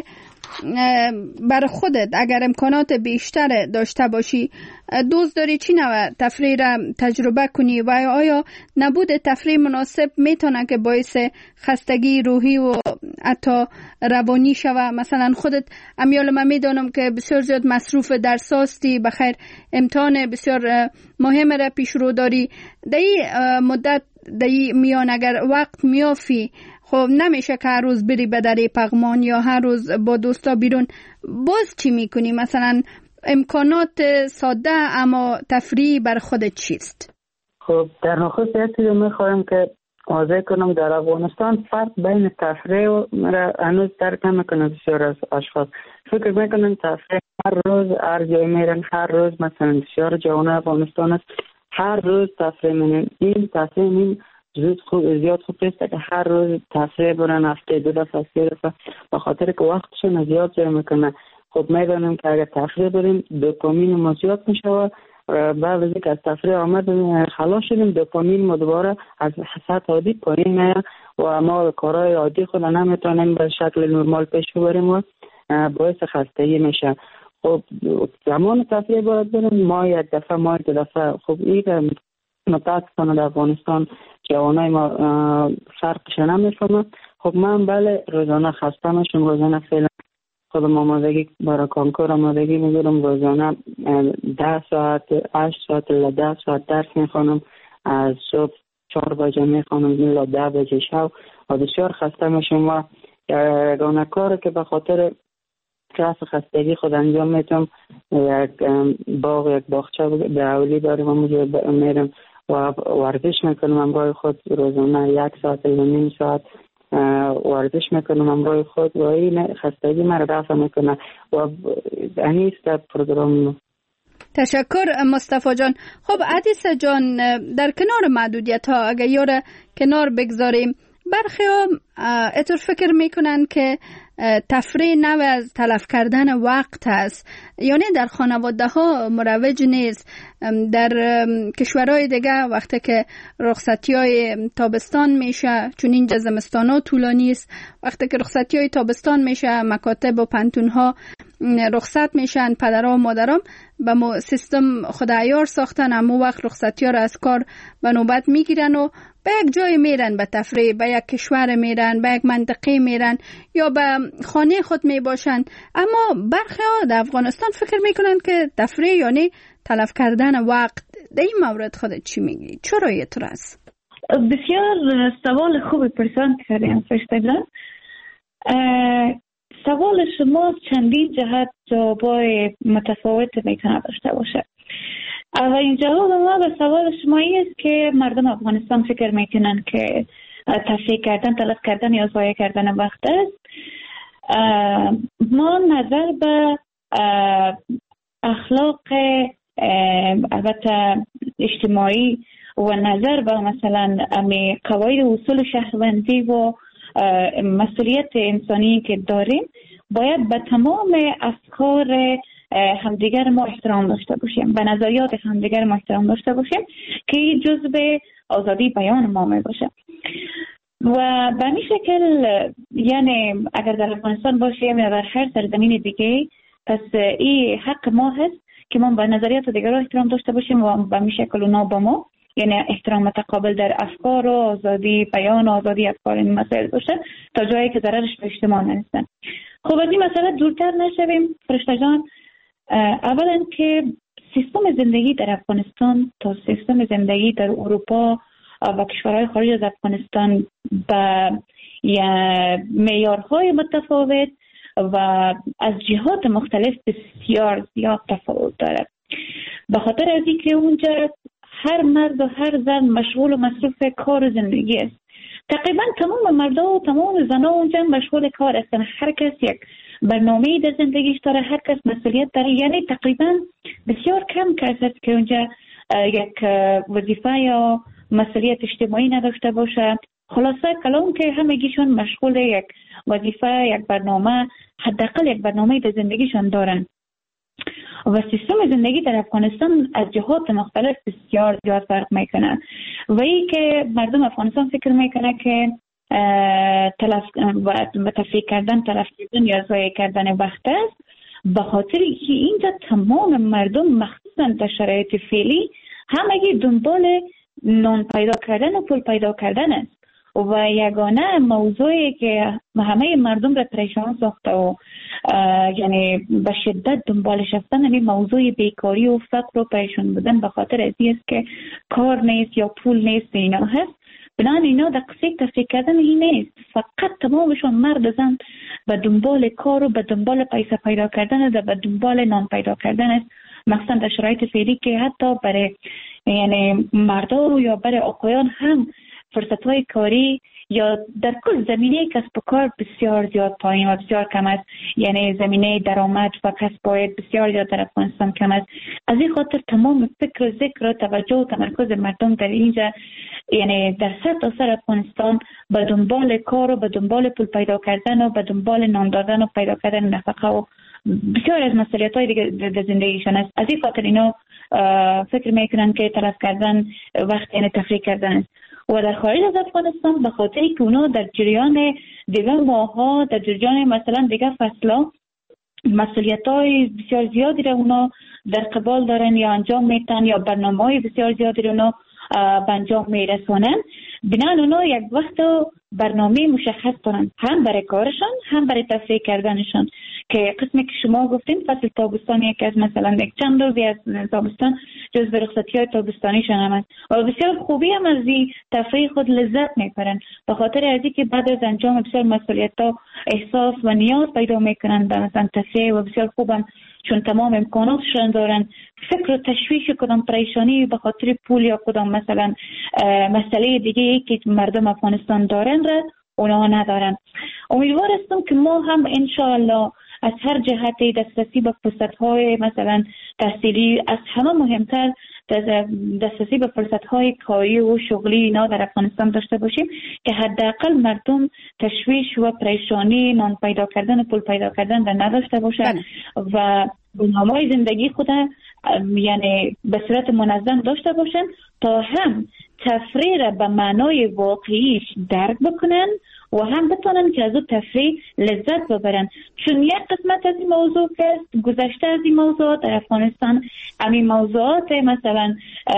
بر خودت اگر امکانات بیشتر داشته باشی دوست داری چی نوع تفریح را تجربه کنی و آیا نبود تفریح مناسب میتونه که باعث خستگی روحی و حتی روانی شوه؟ مثلا خودت امیال من میدانم که بسیار زیاد مصروف درس هستی، بخیر امتحان بسیار مهم را پیش رو داری. در این مدت در این میان اگر وقت میافی، خب نمیشه که هر روز بری به دره پغمان یا هر روز با دوستا بیرون، باز چی میکنی؟ مثلا امکانات ساده اما تفریح بر خودت چیست؟ خب در نخست یک چیز میخوایم که واضح کنم، در افغانستان فرق بین تفریح و هنوز درک نمیکنه بسیار از اشخاص. فکر میکنن تفریح هر روز هر جای میرن، هر روز مثلا بسیار جوان افغانستان است هر روز تفریح میرن. این تفریح زیاد خوب نیست که هر روز تفریح برن، هفته 2 دفعه 3 دفعه، به خاطر که وقتشون زیاد ضایع میکنه. خب میدونیم که اگر تفریح بریم دوپامین ما زیاد میشه و بعد از اینکه از تفریح آمدیم خلاص شدیم دوپامین ما دوباره از سطح عادی پایین میاد و ما کارهای عادی خود نمیتونیم به شکل نرمال پیش ببریم و باعث خستگی میشه. خب زمان تفریح باید بریم ما یک دفعه ما 2 دفعه. خب این متاسفانه در افغانستان جوانای ما فرقش نمیفهمه. خب من بله روزانه خسته میشم، روزانه فعلا خودم آمادگی برای کنکور آمادگی میگیرم، روزانه 10 ساعت 8 ساعت الی 10 ساعت درس میخونم، از صبح 4 بجه میخونم الی 10 بجه شب و بسیار خسته میشم و یگانه کاری که به خاطر کلاس خستگی خود انجام میتونم یک باغ یک باغچه دعولی داریم اونجا میرم و ورزش میکنم همراه خود روزانه 1 ساعت الی نیم ساعت ورزش میکنم همراه خود و این خستگی مرا رفع میکنه و انیست پروگرام. تشکر مصطفی جان. خب عدیس جان، در کنار محدودیت ها اگر یاره کنار بگذاریم، برخی ها اطور فکر میکنن که تفریح نوع از تلف کردن وقت است، یعنی در خانواده ها مروج نیست. در کشورهای دیگه وقتی که رخصتی های تابستان میشه، چون اینجا زمستان ها طولانی است، وقتی که رخصتی های تابستان میشه مکاتب و پنتون ها رخصت میشن، پدرها و مادرام به سیستم خود عیار ساختن، امو وقت رخصتی ها را از کار به نوبت میگیرن و به یک جای میرن به تفریح، به یک کشور میرن، به یک منطقه میرن یا به خانه خود میباشن. اما برخی ها در افغانستان فکر میکنن که تفریح یعنی تلف کردن وقت. در این مورد خودت چی میگی؟ چرا اینطور است؟ بسیار سوال خوبی پرسان کردیم فرشته جان. سوال شما چندین جهت جوابای متفاوت میتونه داشته باشه. اولین جواب ما به سوال شما است که مردم افغانستان فکر میکنن که تفریح کردن تلف کردن یا ضایع کردن وقت است. ما نظر به اخلاق البته اجتماعی و نظر به مثلا قواعد و اصول شهروندی و مسئولیت انسانی که داریم، باید به تمام افکار همدیگر ما احترام داشته باشیم، به نظریات همدیگر ما احترام داشته باشیم که جزء آزادی بیان ما می باشه. و به این شکل یعنی اگر در افغانستان باشیم یا در هر سرزمین دیگه، پس این حق ما هست که ما به نظریات دیگر احترام داشته باشیم و به این شکل اونا با ما یعنی احترام متقابل در افکار و آزادی بیان و آزادی افکار این مسائل باشه تا جایی که ضررش به اجتماع نرسه. خب از این مسئله دورتر نشویم فرشته جان. اولا که سیستم زندگی در افغانستان تا سیستم زندگی در اروپا و کشورهای خارج از افغانستان به معیارهای متفاوت و از جهات مختلف بسیار زیاد تفاوت داره. به خاطر از اینکه اونجا هر مرد و هر زن مشغول و مصروف کار و زندگی است. تقریبا تمام مردا و تمام زنها اونجا مشغول کار هستن. هر کس یک برنامه‌ای در زندگیش داره، هر کس مسئولیت داره. یعنی تقریبا بسیار کم کس هست که اونجا یک وظیفه یا مسئولیت اجتماعی نداشته باشه. خلاصه کلام که همگیشون مشغول یک وظیفه، یک برنامه، حداقل یک برنامه در زندگیشون دارن. و سیستم زندگی در افغانستان از جهات مختلف بسیار زیاد فرق میکنه و این که مردم افغانستان فکر میکنه که تفریح کردن، تلف کردن یا ضایع کردن وقت است، به خاطر که اینجا تمام مردم مخصوصا در شرایط فعلی همگی دنبال نان پیدا کردن و پول پیدا کردن است و یگانه موضوعی که همه مردم را پریشان ساخته و یعنی به شدت دنبالش هستن همین موضوع بیکاری و فقر و پریشان بودن به خاطر از این است که کار نیست یا پول نیست اینا هست. بنابراین اینا در قصه تفریح کردن این نیست، فقط تمامشون مرد زن به دنبال کار و به دنبال پیسه پیدا کردن و به دنبال نان پیدا کردن است، مخصوصا در شرایط فعلی که حتی برای یعنی مردا یا برای آقایان هم فرصت‌های کاری یا در کل زمینه کسب و کار بسیار زیاد پایین و بسیار کم است. یعنی زمینه درآمد و کسب بسیار زیاد در افغانستان کم است. از این خاطر تمام فکر و ذکر و توجه و تمرکز مردم در اینجا یعنی در سر افغانستان به دنبال کار و به دنبال پول پیدا کردن و به دنبال نان دادن و پیدا کردن نفقه و بسیار از مسئولیت‌های دیگه در زندگیشان است. از این خاطر اینا فکر میکنن که تلف کردن وقت یعنی تفریح کردن است. و در خارج از افغانستان به خاطر که اونا در جریان دیگه ماها در جریان مثلا دیگه فصلا مسئولیت‌های بسیار زیادی را اونا در قبال دارن یا انجام میتن یا برنامه‌های بسیار زیادی را اونا به انجام میرسونن. بنابراین اونا یک وقت برنامه مشخص دارن هم برای کارشان هم برای تفریح کردنشان که قسمی که شما گفتین فصل تابستانی که از مثلا یک چند روزی از تابستان جزو رخصتی‌های تابستانیشان هم است و بسیار خوبی هم از این تفریح خود لذت میبرن به خاطر از اینکه بعد از انجام بسیار مسئولیت‌ها احساس و نیاز پیدا میکنن به مثلا تفریح و بسیار خوبم چون تمام امکاناتشون دارن. فکر و تشویش کدام پریشانی به خاطر پول یا کدام مثلا مسئله دیگه که مردم افغانستان دارن را اونا ندارن. امیدوار هستم که ما هم انشاءالله از هر جهتی دسترسی به فرصت‌های مثلا تحصیلی، از همه مهمتر دسترسی به فرصت‌های کاری و شغلی اینا در افغانستان داشته باشیم که حداقل مردم تشویش و پریشانی نان پیدا کردن و پول پیدا کردن را نداشته باشن و برنامه‌های زندگی خود یعنی به صورت منظم داشته باشن تا هم تفریح را به معنای واقعیش درک بکنن و هم بتونن که از او تفریح لذت ببرن. چون یک قسمت از این موضوع که گذشته از این موضوعات در افغانستان همین موضوعات مثلا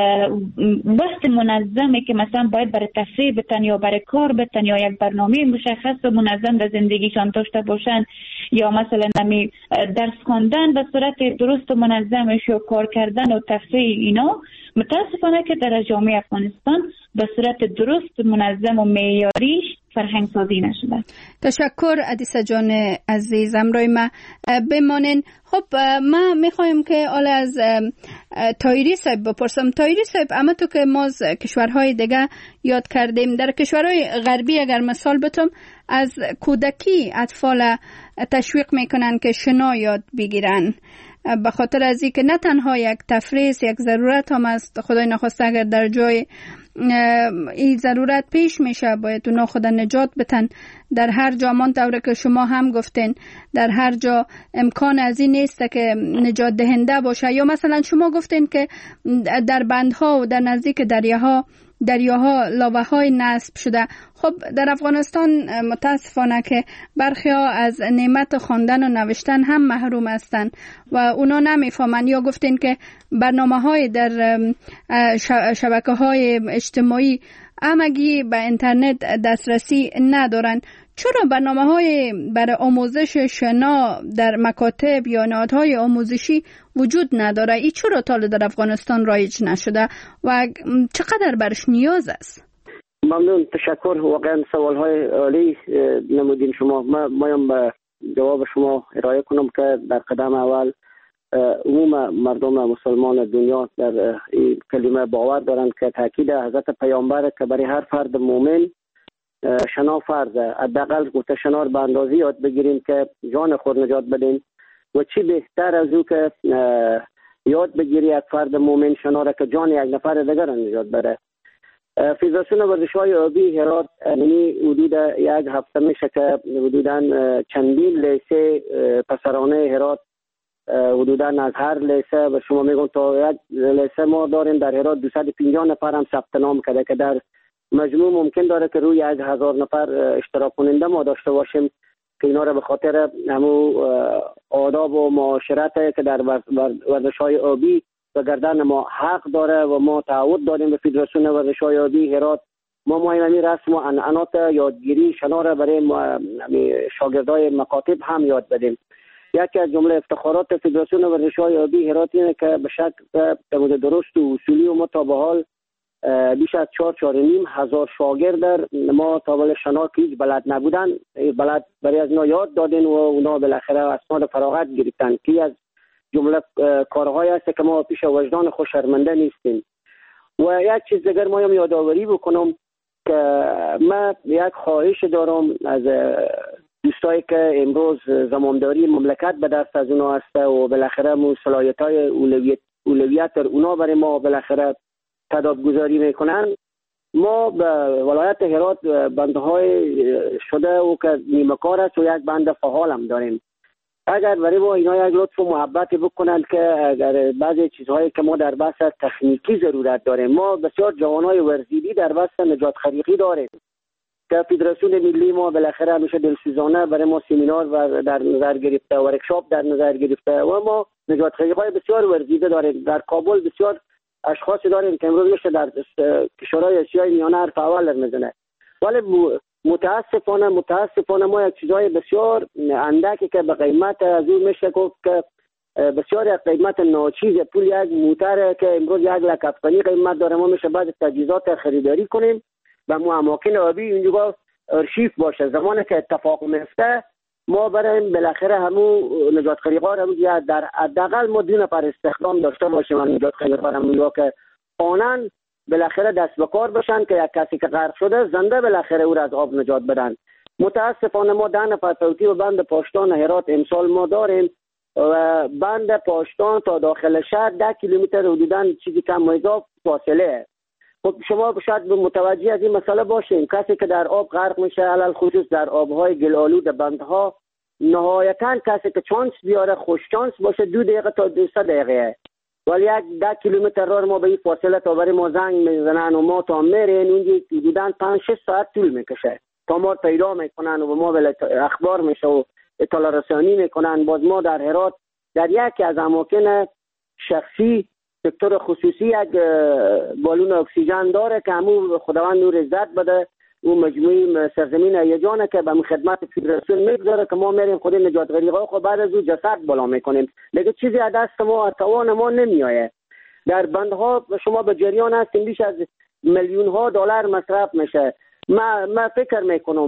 وقت منظمی که مثلا باید برای تفریح بتن یا برای کار بتن یا یک برنامه مشخص و منظم در زندگیشان داشته باشن یا مثلا همین درس خواندن به صورت درست و منظمش و کار کردن و تفریح اینا متاسفانه که در جامعه افغانستان به صورت درست منظم و معیاریش فرهنگ سازی نشده. تشکر عدیسه جان عزیز، امروی ما بمانین. خب ما میخوایم که حالا از تایری صاحب بپرسم. تایری صاحب، اما تو که ما از کشورهای دیگه یاد کردیم، در کشورهای غربی اگر مثال بتم از کودکی اطفال تشویق میکنن که شنا یاد بگیرن به خاطر از اینکه نه تنها یک تفریح یک ضرورت هم است، خدای نخواسته اگر در جای این ضرورت پیش میشه باید اونا خود نجات بتن. در هر جا طوری که شما هم گفتین در هر جا امکان از این نیست که نجات دهنده باشه، یا مثلا شما گفتین که در بندها و در نزدیک دریاها دریاها لاوه‌های نصب شده. خب در افغانستان متاسفانه که برخی‌ها از نعمت خواندن و نوشتن هم محروم هستند و اونا نمیفهمن، یا گفتین که برنامه‌های در شبکه‌های اجتماعی همگی به اینترنت دسترسی ندارن. چرا برنامه‌های برای آموزش شنا در مکاتب یا نهادهای آموزشی وجود نداره؟ این چرا تا در افغانستان رایج نشده و چقدر برش نیاز است؟ ممنون، تشکر. واقعا سوال‌های عالی نمودین شما. مایم به جواب شما ارائه کنم که در قدم اول عموم مردم مسلمان دنیا در این کلمه باور دارند که تاکید حضرت پیامبر که برای هر فرد مؤمن شنا فرضه. حداقل گفته شنا رو به اندازه یاد بگیریم که جان خود نجات بدیم و چی بهتر از او که یاد بگیری یک فرد مؤمن شنا را که جان یک نفر دیگر نجات بده. فدراسیون ورزش‌های آبی هرات یعنی حدود یک هفته میشه که حدوداً چندین لیسه پسرانه هرات حدوداً از هر لیسه به شما میگم تا یک لیسه ما داریم در هرات 250 نفر هم ثبت نام کرده که در مجموع ممکن داره که روی 1000 نفر اشتراک کننده ما داشته باشیم که اینا را به خاطر همو آداب و معاشرت که در ورزش‌های آبی به گردن ما حق داره و ما تعهد داریم به فدراسیون ورزش‌های آبی هرات ما همین رسم و عنعنات یادگیری شنا را برای شاگردای مکاتب هم یاد بدیم. یکی از جمله افتخارات فدراسیون ورزش‌های آبی هرات اینه که به شکل درست و اصولی و ما تا به حال بیش از 4,500 هزار شاگرد در ما تا شنا که هیچ بلد نبودن بلد برای از اینا یاد دادن و اونا بالاخره اسناد فراغت گرفتن که از جمله کارهایی است که ما پیش وجدان خود شرمنده نیستیم. و یک چیز دیگر ما هم یادآوری بکنم که من یک خواهش دارم از دوستایی که امروز زمامداری مملکت به دست از اونا هست و بالاخره صلاحیت‌های اولویت در اونا برای ما بالاخره تدابگذاری میکنن. ما به ولایت هرات بندهای شده و که نیمه کار است و یک بند فعال هم داریم. اگر برای ما اینا یک لطف و محبت بکنند که اگر بعضی چیزهایی که ما در بحث تکنیکی ضرورت داریم، ما بسیار جوانای ورزیدی در بحث نجات خلیقی داریم که فدراسیون ملی ما بالاخره همیشه دلسوزانه برای ما سمینار و در نظر گرفته و ورکشاپ در نظر گرفته و ما نجات خلیقای بسیار ورزیده داریم. در کابل بسیار اشخاصی داریم که امروز میشه در کشورهای آسیای میانه حرف اول میزنه، ولی متاسفانه ما یک چیزهای بسیار اندکی که به قیمت از اون میشه گفت که بسیار یک قیمت ناچیز پول یک موتر که امروز 1,00,000 افغانی قیمت داره ما میشه بعض تجهیزات خریداری کنیم و مو اماکن آبی اونجا ارشیف باشه. زمانی که اتفاق میفته ما بریم بالاخره همون نجات خلیقا رو در حداقل ما 2 نفر استخدام داشته باشیم نجات خلیقا رو که آنن بالاخره دست به کار بشن که یک کسی که غرق شده زنده بالاخره او را از آب نجات بدن. متاسفانه ما 10 نفر توتی و بند پاشتان هرات امسال ما داریم و بند پاشتان تا داخل شهر 10 کیلومتر حدوداً چیزی کم اضافه فاصله. خب شما شاید متوجه از این مسئله باشین کسی که در آب غرق میشه علل خصوص در آبهای گل‌آلود بندها نهایتاً کسی که چانس بیاره خوش چانس باشه 2 دقیقه تا 200 دقیقه، ولی 10 کیلومتر راه ما به این فاصله تا برای ما زنگ میزنن و ما تا میرین اونجا حدوداً 5-6 ساعت طول میکشه تا ما پیدا میکنن و ما به اخبار میشه و اطلاع رسانی میکنن. باز ما در هرات در یکی از اماکن شخصی سکتور خصوصی یک بالون اکسیژن داره که همون خداوند نور عزت بده اون مجموعه سرزمین هیجانه که به خدمت فدراسیون میگذاره که ما میریم خود نجات غریقا خب بعد از اون جسد بالا میکنیم دیگه چیزی از دست ما توان ما نمیایه. در بندها شما به جریان هستیم بیش از میلیون‌ها دلار مصرف میشه. من فکر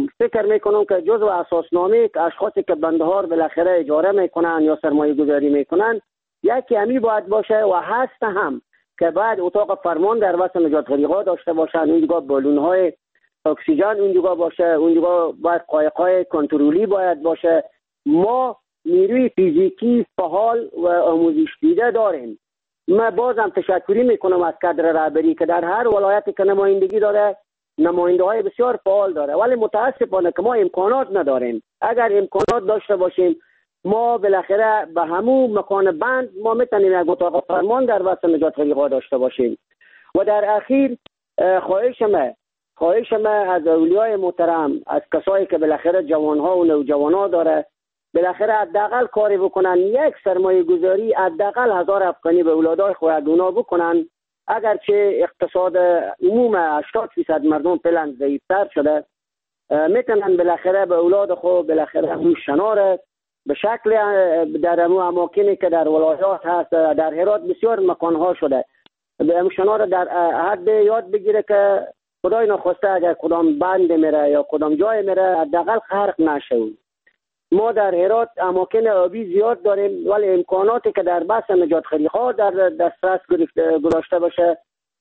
میکنم که جزء اساسنامه اشخاصی که بندها رو بالاخره اجاره میکنن یا سرمایه گذاری میکنن یکی همی باید باشه و هست هم که بعد اتاق فرمان در وسط نجات غریقا داشته باشن، اونجا بالون‌های اکسیژن اونجا باشه، اونجا باید قایق‌های کنترلی باید باشه. ما نیروی فیزیکی فعال و آموزش دیده داریم. من بازم تشکری میکنم از کادر رهبری که در هر ولایتی که نمایندگی داره نماینده‌های بسیار فعال داره، ولی متاسفانه که ما امکانات نداریم. اگر امکانات داشته باشیم ما بالاخره به همون مکان بند ما میتونیم یک اتاق فرمان در وسط نجات غریقا داشته باشیم. و در اخیر خواهش ما از اولیای محترم، از کسایی که بالاخره جوانها و نوجوانها داره، بالاخره حداقل کاری بکنن، یک سرمایه گذاری حداقل 1000 افغانی به اولادای خودگونا بکنن. اگرچه اقتصاد عموم 80% مردم فعلا ضعیفتر شده، میتونن بالاخره به اولاد خود بالاخره اون شنار به شکل در اماکنی که در ولایات هست، در هرات بسیار مکانها شده، به شنار در حد یاد بگیره که خدای نخواسته اگر کدام بند میره یا کدام جای میره حداقل غرق نشه. ما در هرات اماکن آبی زیاد داریم، ولی امکاناتی که در بحث نجات خریق‌ها در دسترس گذاشته باشه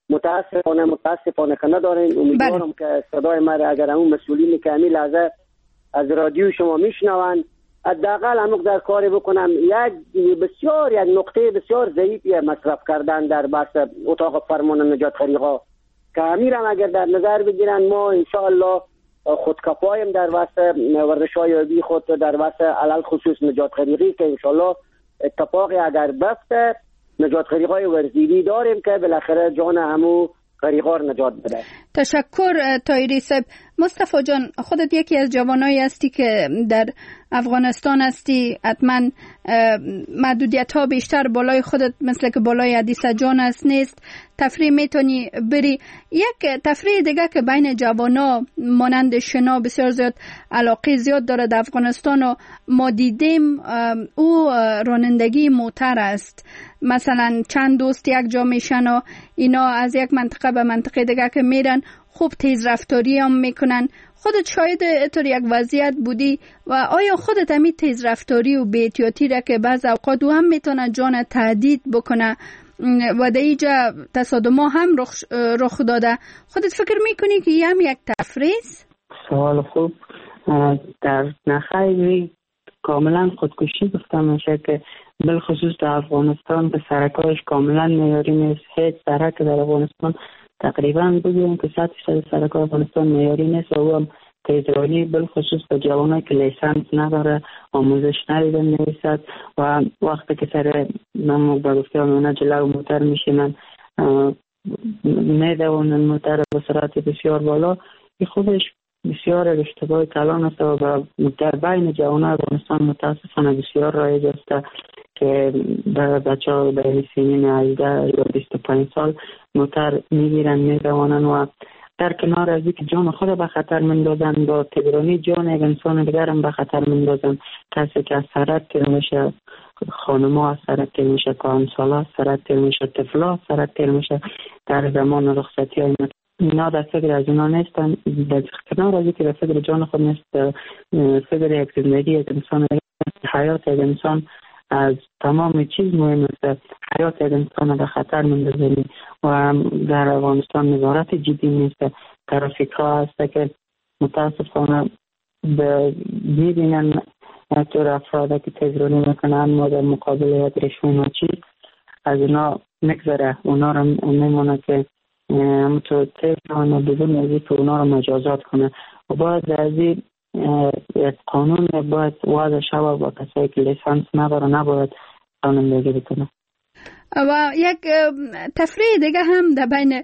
متاسفانه که نداریم. امیدوارم که صدای ما اگر اون مسئولینی که همین لحظه از رادیو شما میشنون حداقل همون در کاری بکنم، یک نقطه بسیار ضعیفی مصرف کردن در بحث اتاق فرمان نجات خریق‌ها که امیرم اگر در نظر بگیرن، ما انشاءالله خودکفاییم در واسه ورزش‌های آبی خود، در واسه علل خصوص نجات خریقی که انشاءالله اتفاقی اگر بفته نجات خریق‌های ورزیدی داریم که بالاخره جان همو خریقار نجات بده. تشکر طاهری صاحب. مصطفی جان، خودت یکی از جوانایی هستی که در افغانستان هستی، حتما محدودیت ها بیشتر بالای خودت مثل که بالای حدیثه جان است نیست، تفریح میتونی بری. یک تفریح دیگه که بین جوانا مانند شنا بسیار زیاد علاقه زیاد داره در افغانستان و ما دیدیم، او رانندگی موتر است. مثلا چند دوست یک جا میشن و اینا از یک منطقه به منطقه دیگه که میرن خوب تیز رفتاری هم میکنن. خودت شاید اینطور یک وضعیت بودی و آیا خودت همین تیز رفتاری و بی احتیاطی را که بعض اوقات هم میتونه جان تهدید بکنه و در اینجا تصادم هم رخ داده، خودت فکر میکنی که هم یک تفریح؟ سوال خوب. در نخیلی کاملا خودکشی گفتم میشه که بالخصوص در افغانستان به سرکایش کاملا معیاری نیست. هیچ سرک در افغانستان تقریبا بگویم که 100% سرک افغانستان معیاری نیست و هم تیزرانی بالخصوص به جوانایی که لیسانس نداره، آموزش ندیده میرسد و وقتی که سر نمو به گفته همونه جلو موتر میشینن میدونن موتر به سرعت بسیار بالا، این خودش بسیار اشتباه کلان است و در بین جوانان افغانستان متاسفانه بسیار رایج است که بچه ها به سنین 18 یا 25 سال موتر میگیرن میدوانن و در کنار از اینکه جان خود به خطر مندازن با تیزرانی جان یک انسان دیگر هم به خطر مندازن. کسی که از سرک تیر میشه، خانم‌ها از سرک تیر میشه، کهنسالا از سرک تیر میشه، طفلا از سرک تیر میشه در زمان رخصتی های اینا در فکر از اونا نیستن. در کنار از اینکه در فکر جان خود نیست، فکر یک زندگی یک انسان، حیات یک انسان از تمام چیز مهم است. حیات یک انسان به خطر مندازه و در افغانستان نظارت جدی نیست. ترافیک ها هست که متاسفانه میبینن طور افراد که تیزرانی میکنن ما در مقابل یک رشوه و چیز از اونا نگذره، اونا رو میمونه که همونطور تیزران و بدون ازی که اونا رو مجازات کنه و باید از این قانون باید واضح شود با کسایی که لیسانس نداره نباید قانون بگیری بکنه. و یک تفریح دیگه هم در بین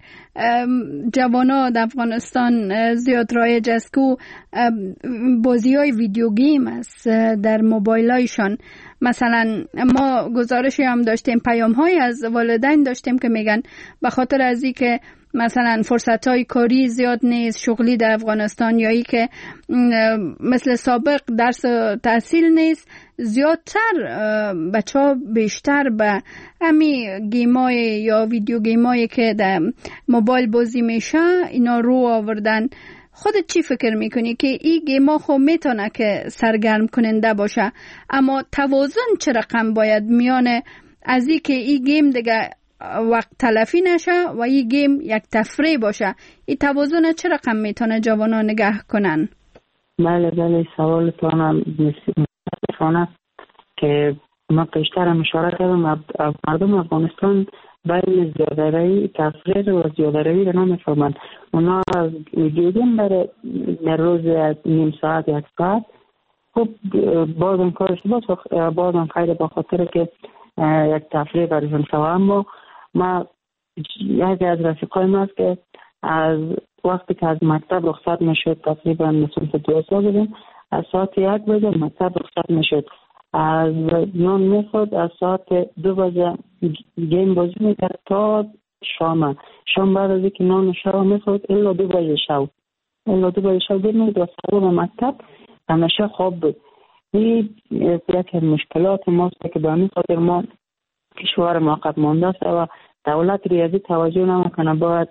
جوانا در افغانستان زیاد رایج است که بازی های ویدیو گیم است در موبایل هایشان. مثلا ما گزارشی هم داشتیم، پیام های از والدین داشتیم که میگن به خاطر از این که مثلا فرصت های کاری زیاد نیست، شغلی در افغانستان، یا ای که مثل سابق درس تحصیل نیست، زیادتر بچه ها بیشتر به همین گیمای یا ویدیو گیمایی که در موبایل بازی میشه اینا رو آوردن. خودت چی فکر میکنی که این گیما خب میتونه که سرگرم کننده باشه، اما توازن چه رقم باید میانه از این که این گیم دیگه وقت تلفی نشه و این گیم یک تفریح باشه، این توازن چه رقم میتونه جوانان نگه کنن؟ بله سوالتون متاسفانه که ما پیشتر هم اشاره کردم، مردم افغانستان بین زیاده‌روی تفریح و زیاده‌روی رو نمیفهمند. اونا ویدیو گیم در روز نیم ساعت یک ساعت خب بازم کارش باشه، بازم خیلی با خاطر که یک تفریح برشون شوه. اما ما یکی از رفیقای ما است که از وقتی که از مکتب رخصت میشد تقریبا مثلا 2 سال بودیم، از ساعت 1 بجه مکتب رخصت میشد، از نان میخورد، از ساعت 2 بجه گیم بازی میکرد تا شام بعد از اینکه نان شام میخورد الا 2 بجه شب برمید و سوار مکتب همیشه خواب بود. این یک مشکلات ماست که به همین خاطر ما کشور موقت مانده است و دولت ریاضی توجه نمیکنه. باید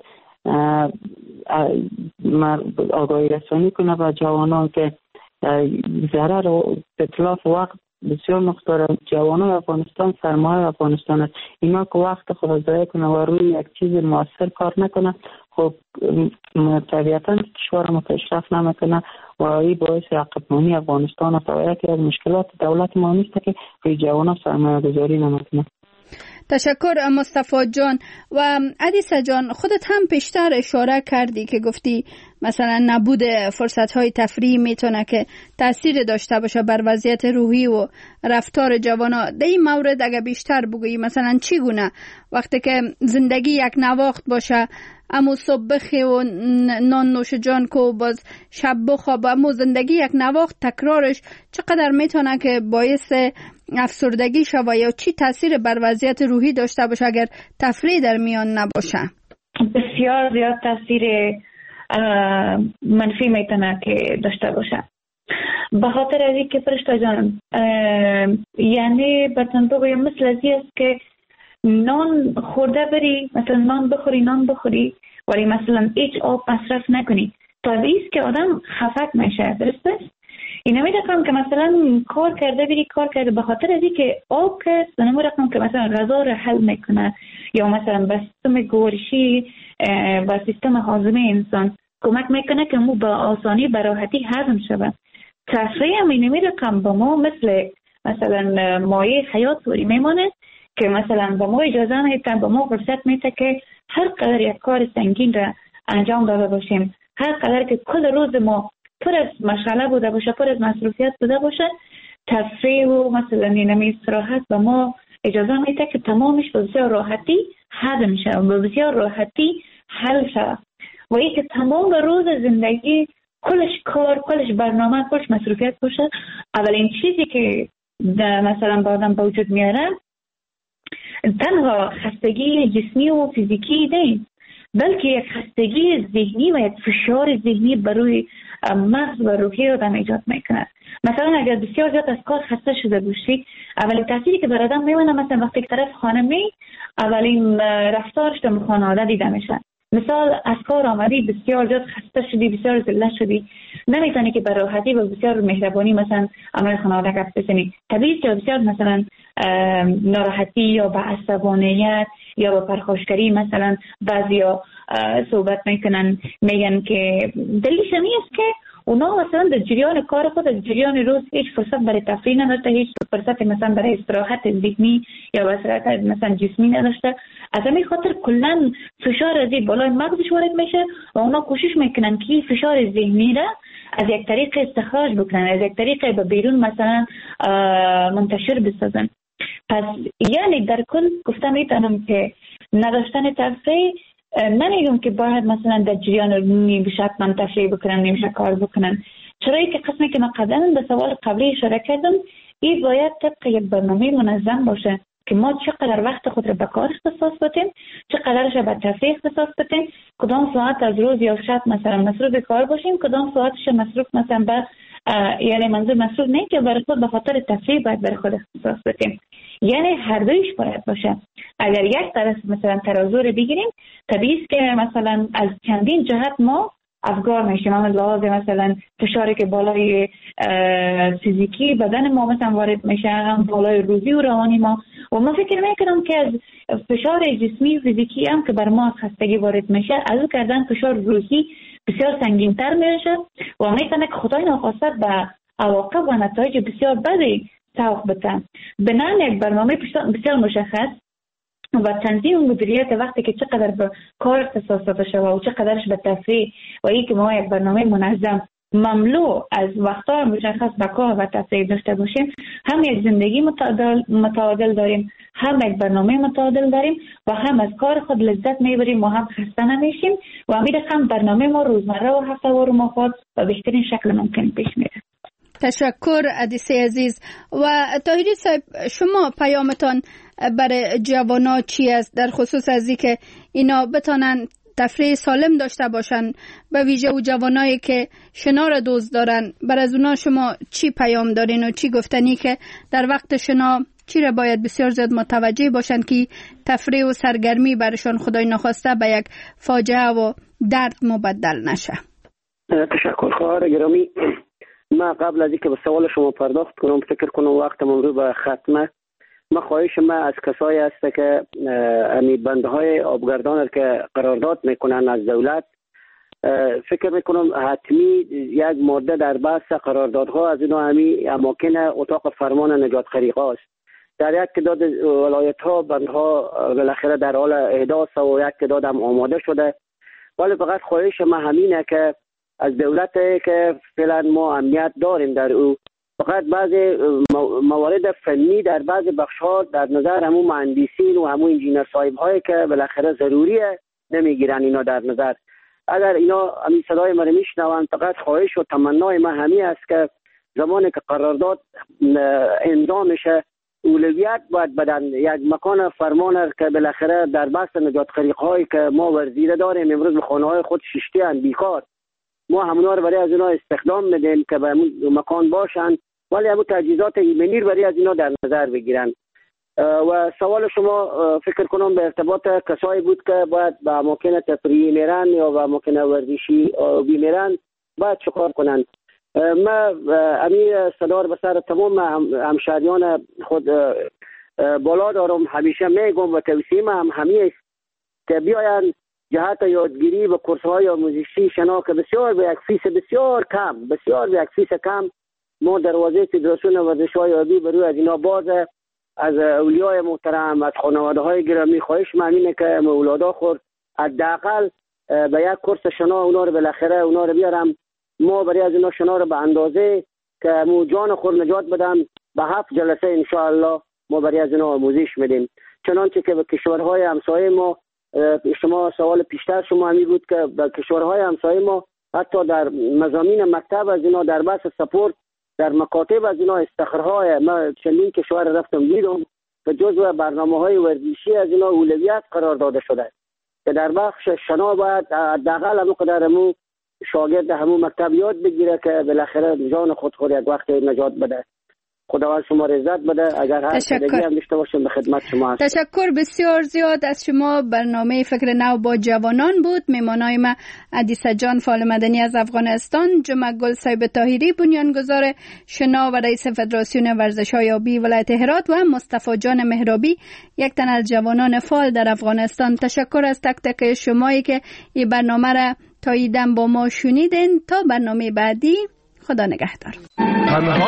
آگاهی رسانی کنه و جوانان که ضرر و اتلاف وقت بسیار نقطه جوانان افغانستان سرمایه افغانستان است. اینا که وقت خود ضایع کنه و روی یک چیز مؤثر کار نکنه، خب طبیعتا کشور ما پیشرفت نمیکنه و این باعث عقب‌مانی افغانستان است و یکی از مشکلات دولت ما نیست که روی جوانان سرمایه گذاری نمیکنه. تشکر مصطفی جان. و عدیسه جان، خودت هم پیشتر اشاره کردی که گفتی مثلا نبود فرصت‌های تفریحی میتونه که تأثیر داشته باشه بر وضعیت روحی و رفتار جوانا. در این مورد اگه بیشتر بگویی مثلا چی گونه وقتی که زندگی یک نواخت باشه، امو صبح بخی و نان نوش جان کو باز شب بخواب، امو زندگی یک نواخت تکرارش چقدر میتونه که باعث افسردگی شوه یا چی تاثیر بر وضعیت روحی داشته باشه اگر تفریح در میان نباشه؟ بسیار زیاد تاثیر منفی میتونه که داشته باشه. به خاطر از اینکه فرشته جان یعنی بتون بگویم مثل ازی است که نان خورده بری، مثلا نان بخوری ولی مثلا هیچ آب مصرف نکنی، طبیعی است که آدم خفت میشه. درسته؟ این نمی رقم که مثلا کار کرده به خاطر از اینکه آب که نمی رقم که مثلا غذا را حل میکنه یا مثلا به سیستم گوارشی و سیستم هاضمه انسان کمک میکنه که مو به آسانی به راحتی هضم شود. تفریح هم نمی رقم با ما مثلا مایه حیات طوری میمانه که مثلا با ما اجازه میتن، با ما فرصت میته که هر قدر یک کار سنگین را انجام داده باشیم، هر قدر که کل روز ما پر از مشغله بوده باشه، پر از مصروفیت بوده باشه، تفریح و مثلا اینمی استراحت به ما اجازه میده که تمامش به بسیار راحتی هضم شه و به بسیار راحتی حل شه و این که تمام روز زندگی کلش کار، کلش برنامه، کلش مصروفیت باشه. اولین چیزی که مثلا با آدم با وجود میاره تنها خستگی جسمی و فیزیکی نیست، بلکه یک خستگی ذهنی و یک فشار ذهنی بروی مغز و روحی رو ایجاد میکنه. مثلا اگر بسیار زیاد از کار خسته شده باشی، اولین تأثیری که بر آدم میمونه مثلا وقتی که طرف خانه می اولین رفتارش در خانواده دیده میشه. مثال از کار آمدی بسیار زیاد خسته شدی، بسیار ذله شدی، نمیتونی که به راحتی و بسیار مهربانی مثلا امر خانواده گپ بزنی. طبیعی که بسیار مثلا ناراحتی یا به عصبانیت یا به پرخاشگری مثلا بعضیا صحبت میکنن، میگن که دلیلش این است که اونا مثلا در جریان کار خود، در جریان روز هیچ فرصت برای تفریح نداشته، هیچ فرصت مثلا برای استراحت ذهنی یا استراحت مثلا جسمی نداشته. از همین خاطر کلا فشار از بالای مغزش وارد میشه و اونا کوشش میکنن که فشار ذهنی را از یک طریق استخراج بکنن، از یک طریق به بیرون مثلا منتشر بسازن. پس یعنی در کل گفتم میتونم که نداشتن تفریح نمیگم که باید مثلا در جریان نمیشه من تفریح بکنن، نمیشه کار بکنن. چرایی که قسمی که من قبلا به سوال قبلی اشاره کردم، این باید طبق یک برنامه منظم باشه که ما چقدر وقت خود را به کار اختصاص بدیم، چقدرش به تفریح اختصاص بدیم، کدام ساعت از روز یا شب مثلا مصروف کار باشیم، کدام ساعتش مصروف مثلا به یعنی منظور مصروف نه که برای خود به خاطر تفریح باید برای خود اختصاص بدیم، یعنی هر دویش باید باشه. اگر یک طرف مثلا ترازو رو بگیریم، طبیعی است که مثلا از چندین جهت ما افگار میشیم، هم لحاظ مثلا فشاری که بالای فیزیکی بدن ما مثلا وارد میشه، هم بالای روحی و روانی ما. و من فکر میکنم که از فشار جسمی و فیزیکی هم که بر ما خستگی وارد میشه، از او کردن فشار روحی بسیار سنگین‌تر میشه و میتونه که خدای ناخواسته به عواقب و نتایج بسیار بدی سوق بده. بنابراین یک برنامه بسیار مشخص و تنظیم و مدیریت وقتی که چقدر به کار اختصاص داده شده و چقدرش به تفریح و این که ما یک برنامه منظم مملو از وقت‌های مشخص به کار و تفریح داشته باشیم، هم یک زندگی متعادل داریم، هم یک برنامه متعادل داریم و هم از کار خود لذت میبریم و هم خسته نمیشیم و امید هم برنامه ما روزمره و هفته‌وار ما خود به بهترین شکل ممکن پیش میره. تشکر عدیسی عزیز. و طاهری صاحب، شما پیامتان برای جوانا چی است در خصوص از اینکه اینا بتانن تفریح سالم داشته باشن، به ویژه او جوانایی که شنا را دوست دارن؟ بر از اونا شما چی پیام دارین و چی گفتنی که در وقت شنا چی را باید بسیار زیاد متوجه باشن که تفریح و سرگرمی برشان خدای نخواسته به یک فاجعه و درد مبدل نشه؟ تشکر خواهر گرامی. ما قبل از اینکه به سوال شما پرداخت کنم، فکر کنم وقت رو به ختمه. ما خواهش ما از کسایی است که امی بندهای آبگردان که قرارداد میکنن از دولت، فکر میکنم حتمی یک ماده در بحث قراردادها از اینا همی اماکن اتاق فرمان نجات خریق است. در یک تعداد ولایت ها بندها بالاخره در حال احداث و یک تعداد هم آماده شده، ولی فقط خواهش ما همینه که از دولت که فعلا ما امنیت داریم در او، فقط بعضی موارد فنی در بعضی بخش‌ها در نظر همون مهندسین و همون انجینر صاحب هایی که بالاخره ضروریه نمیگیرن اینا در نظر. اگر اینا همین صدای ما میشنون، فقط خواهش و تمنای ما همین است که زمانی که قرارداد امضا میشه اولویت باید بدن یک مکان فرمان که بالاخره در بحث نجات خریق هایی که ما ورزیده داریم امروز به خانه های خود شیشتی ان بیکار، ما همونا رو برای از اینا استخدام میدیم که به مکان باشن، ولی همون تجهیزات ایمنی رو برای از اینا در نظر بگیرن. و سوال شما فکر کنم به ارتباط کسایی بود که باید به اماکن تفریحی میرن یا به اماکن ورزشی میرن باید چکار کنن. ما امیر صدا رو به سر تمام همشهریان خود بالا دارم، همیشه میگم و توصیه هم همین که بیاین جهت یادگیری و کورس‌های آموزشی شنا که بسیار به یک فیس بسیار به یک فیس کم ما دروازه فدراسیون ورزش‌های آبی برای از اینا بازه. از اولیای محترم، از خانواده‌های گرامی خواهش معنینه که اولادا خود حداقل به یک کورس شنا اونا رو بالاخره اونا رو بیارم، ما برای از اینا شنا رو به اندازه که مو جان خود نجات بدن به 7 جلسه ان شاء الله ما برای از اینا آموزش میدیم. چنانچه که به کشورهای همسایه ما، شما سوال پیشتر شما همی بود که به کشورهای همسایه ما حتی در مضامین مکتب از اینا در بحث سپورت در مکاتب از اینا استخرهای ما چندین کشور رفتم دیدم که جزو برنامه‌های ورزشی از اینا اولویت قرار داده شده که در بخش شنا باید حداقل همون قدر همون شاگرد همون مکتب یاد بگیره که بالاخره جان خود یک وقت نجات بده. خداوند شما را عزت بده. اگر هر چیزی هم داشته باشیم به خدمت شما هستم. تشکر بسیار زیاد از شما. برنامه فکر نو با جوانان بود. مهمانای ما عدیسه جان فعال مدنی از افغانستان، جمعه گل صاحب طاهری بنیانگذار شنا و رئیس فدراسیون ورزش‌های آبی ولایت هرات و مصطفی جان مهرابی یک تن از جوانان فعال در افغانستان. تشکر از تک تک شمایی که این برنامه را تا ایدن با ما شنیدین. تا برنامه بعدی، خدا نگهدار. تنها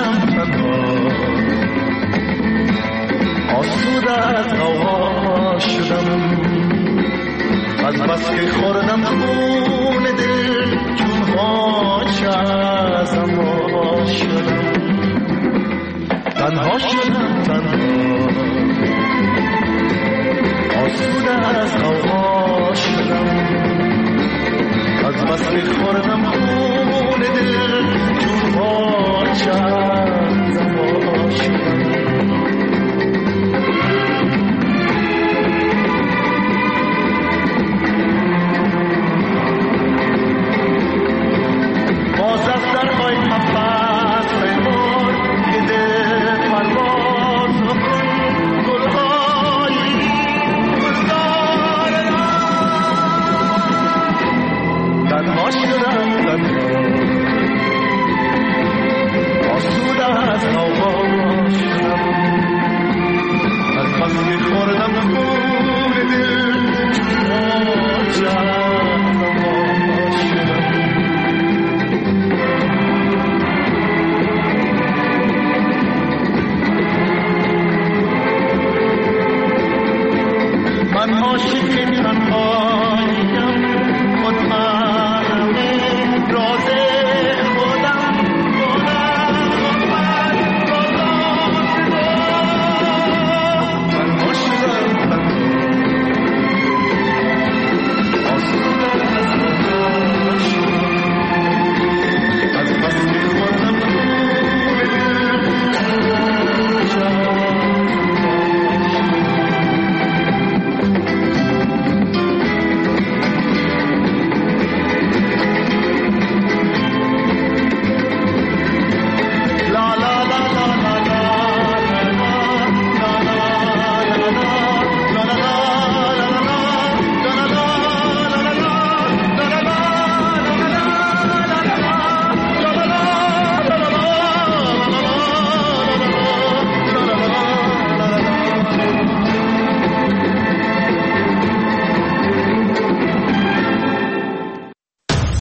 آسوده از هوا شدم، از بس که خوردم خون دل چون هاچه ازم وا شدم. تنها شدم آسوده از هوا شدم، از بس که خوردم خون دل چون هاچه